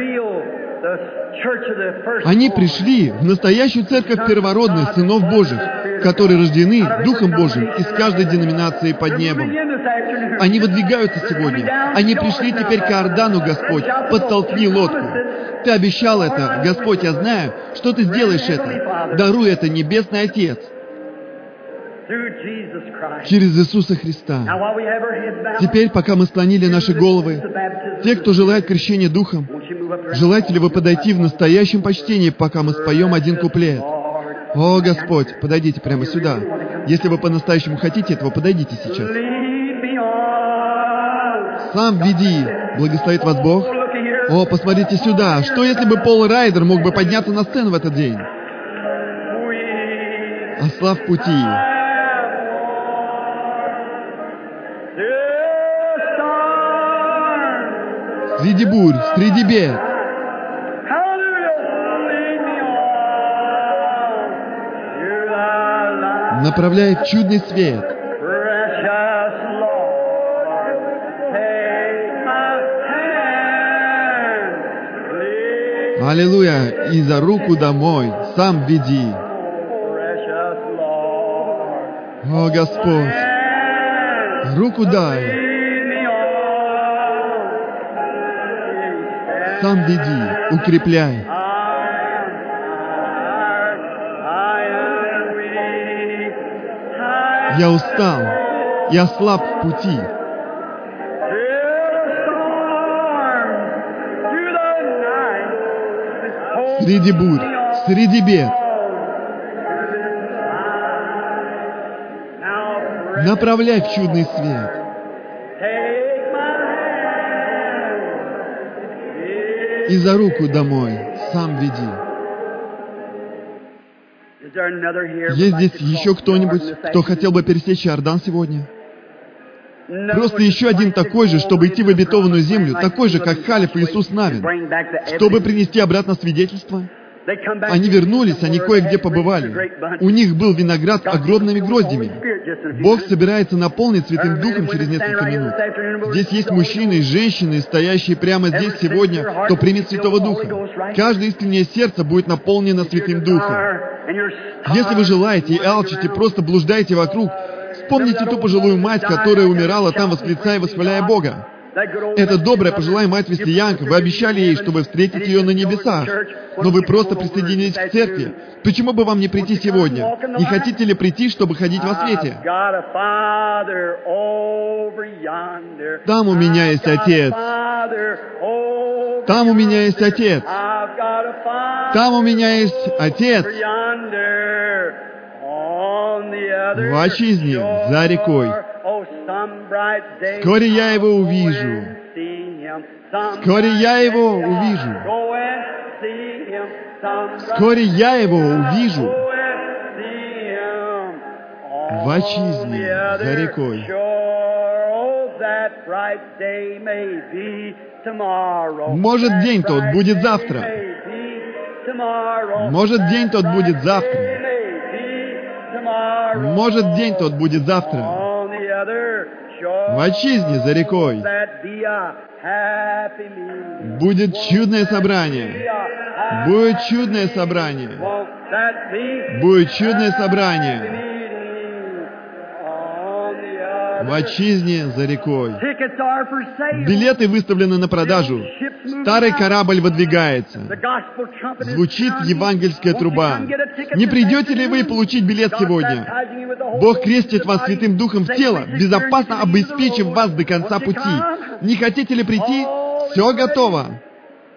Они пришли в настоящую церковь первородных сынов Божьих, которые рождены Духом Божьим из каждой деноминации под небом. Они выдвигаются сегодня. Они пришли теперь к Иордану, Господь. Подтолкни лодку. Ты обещал это, Господь, я знаю, что Ты сделаешь это. Даруй это, Небесный Отец. Через Иисуса Христа. Теперь, пока мы склонили наши головы, те, кто желает крещения Духом, желаете ли вы подойти в настоящем почтении, пока мы споем один куплет? О, Господь, подойдите прямо сюда. Если вы по-настоящему хотите этого, подойдите сейчас. Сам веди. Благословит вас Бог. О, посмотрите сюда. Что, если бы Пол Райдер мог бы подняться на сцену в этот день? Ослав пути. Среди бурь, среди бед. Направляй в чудный свет. Аллилуйя! И за руку домой сам веди. О, Господь! Руку дай. Сам веди, укрепляй. Я устал, я слаб в пути. Среди бурь, среди бед. Направляй в чудный свет. И за руку домой сам веди. Есть здесь еще кто-нибудь, кто хотел бы пересечь Иордан сегодня? Просто еще один такой же, чтобы идти в обетованную землю, такой же, как Халев и Иисус Навин, чтобы принести обратно свидетельство. Они вернулись, они кое-где побывали. У них был виноград с огромными гроздями. Бог собирается наполнить Святым Духом через несколько минут. Здесь есть мужчины и женщины, стоящие прямо здесь сегодня, кто примет Святого Духа. Каждое искреннее сердце будет наполнено Святым Духом. Если вы желаете и алчите, просто блуждаете вокруг, вспомните ту пожилую мать, которая умирала там, восклицая и восхваляя Бога. Эта добрая пожилая мать-веслиянка, вы обещали ей, что вы встретите ее на небесах, но вы просто присоединились к церкви. Почему бы вам не прийти сегодня? Не хотите ли прийти, чтобы ходить во свете? Там у меня есть Отец. Там у меня есть Отец. Там у меня есть Отец. В отчизне, за рекой. Вскоре я его увижу. Вскоре я его увижу. Вскоре я его увижу. В отчизне, за рекой. Может, день тот будет завтра. Может, день тот будет завтра. Может, день тот будет завтра. В отчизне за рекой будет чудное собрание. Будет чудное собрание. Будет чудное собрание. В отчизне за рекой. Билеты выставлены на продажу. Старый корабль выдвигается. Звучит евангельская труба. Не придете ли вы получить билет сегодня? Бог крестит вас Святым Духом в тело, безопасно обеспечив вас до конца пути. Не хотите ли прийти? Все готово.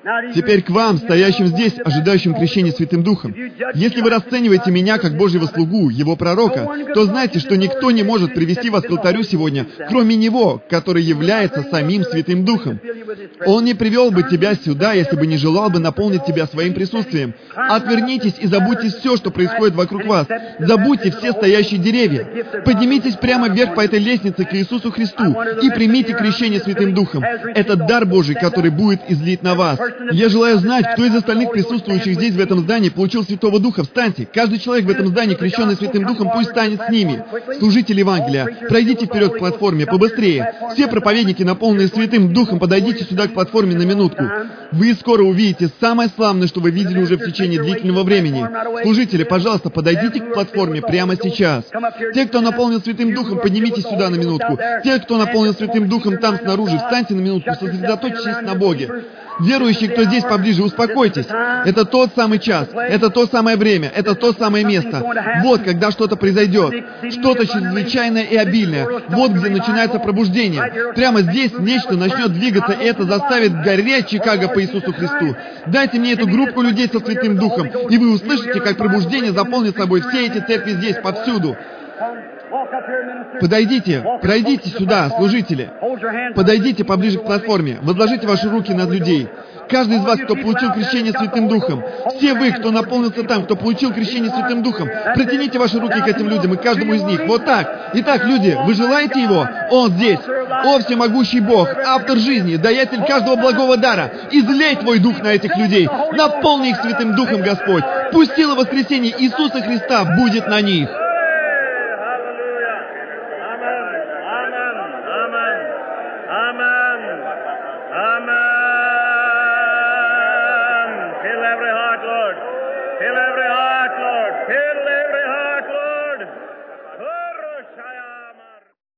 Теперь к вам, стоящим здесь, ожидающим крещения Святым Духом. Если вы расцениваете меня как Божьего слугу, Его пророка, то знайте, что никто не может привести вас к алтарю сегодня, кроме Него, который является самим Святым Духом. Он не привел бы тебя сюда, если бы не желал бы наполнить тебя своим присутствием. Отвернитесь и забудьте все, что происходит вокруг вас. Забудьте все стоящие деревья. Поднимитесь прямо вверх по этой лестнице к Иисусу Христу и примите крещение Святым Духом. Это дар Божий, который будет излит на вас. Я желаю знать, кто из остальных присутствующих здесь, в этом здании, получил Святого Духа. Встаньте. Каждый человек в этом здании, крещенный Святым Духом, пусть станет с ними. Служители Евангелия, пройдите вперед к платформе, побыстрее. Все проповедники, наполненные Святым Духом, подойдите сюда к платформе на минутку. Вы скоро увидите самое славное, что вы видели уже в течение длительного времени. Служители, пожалуйста, подойдите к платформе прямо сейчас. Те, кто наполнен Святым Духом, поднимитесь сюда на минутку. Те, кто наполнен Святым Духом там снаружи, встаньте на минутку, сосредоточьтесь на Боге. Верующие, кто здесь поближе, успокойтесь. Это тот самый час, это то самое время, это то самое место. Вот когда что-то произойдет. Что-то чрезвычайное и обильное. Вот где начинается пробуждение. Прямо здесь нечто начнет двигаться, и это заставит гореть Чикаго по Иисусу Христу. Дайте мне эту группу людей со Святым Духом, и вы услышите, как пробуждение заполнит собой все эти церкви здесь, повсюду. Подойдите, пройдите сюда, служители. Подойдите поближе к платформе. Возложите ваши руки над людей. Каждый из вас, кто получил крещение Святым Духом, все вы, кто наполнился там, кто получил крещение Святым Духом, протяните ваши руки к этим людям и каждому из них. Вот так. Итак, люди, вы желаете Его? Он здесь. О, всемогущий Бог, автор жизни, даятель каждого благого дара, излей Твой Дух на этих людей. Наполни их Святым Духом, Господь. Пусть сила воскресения Иисуса Христа будет на них.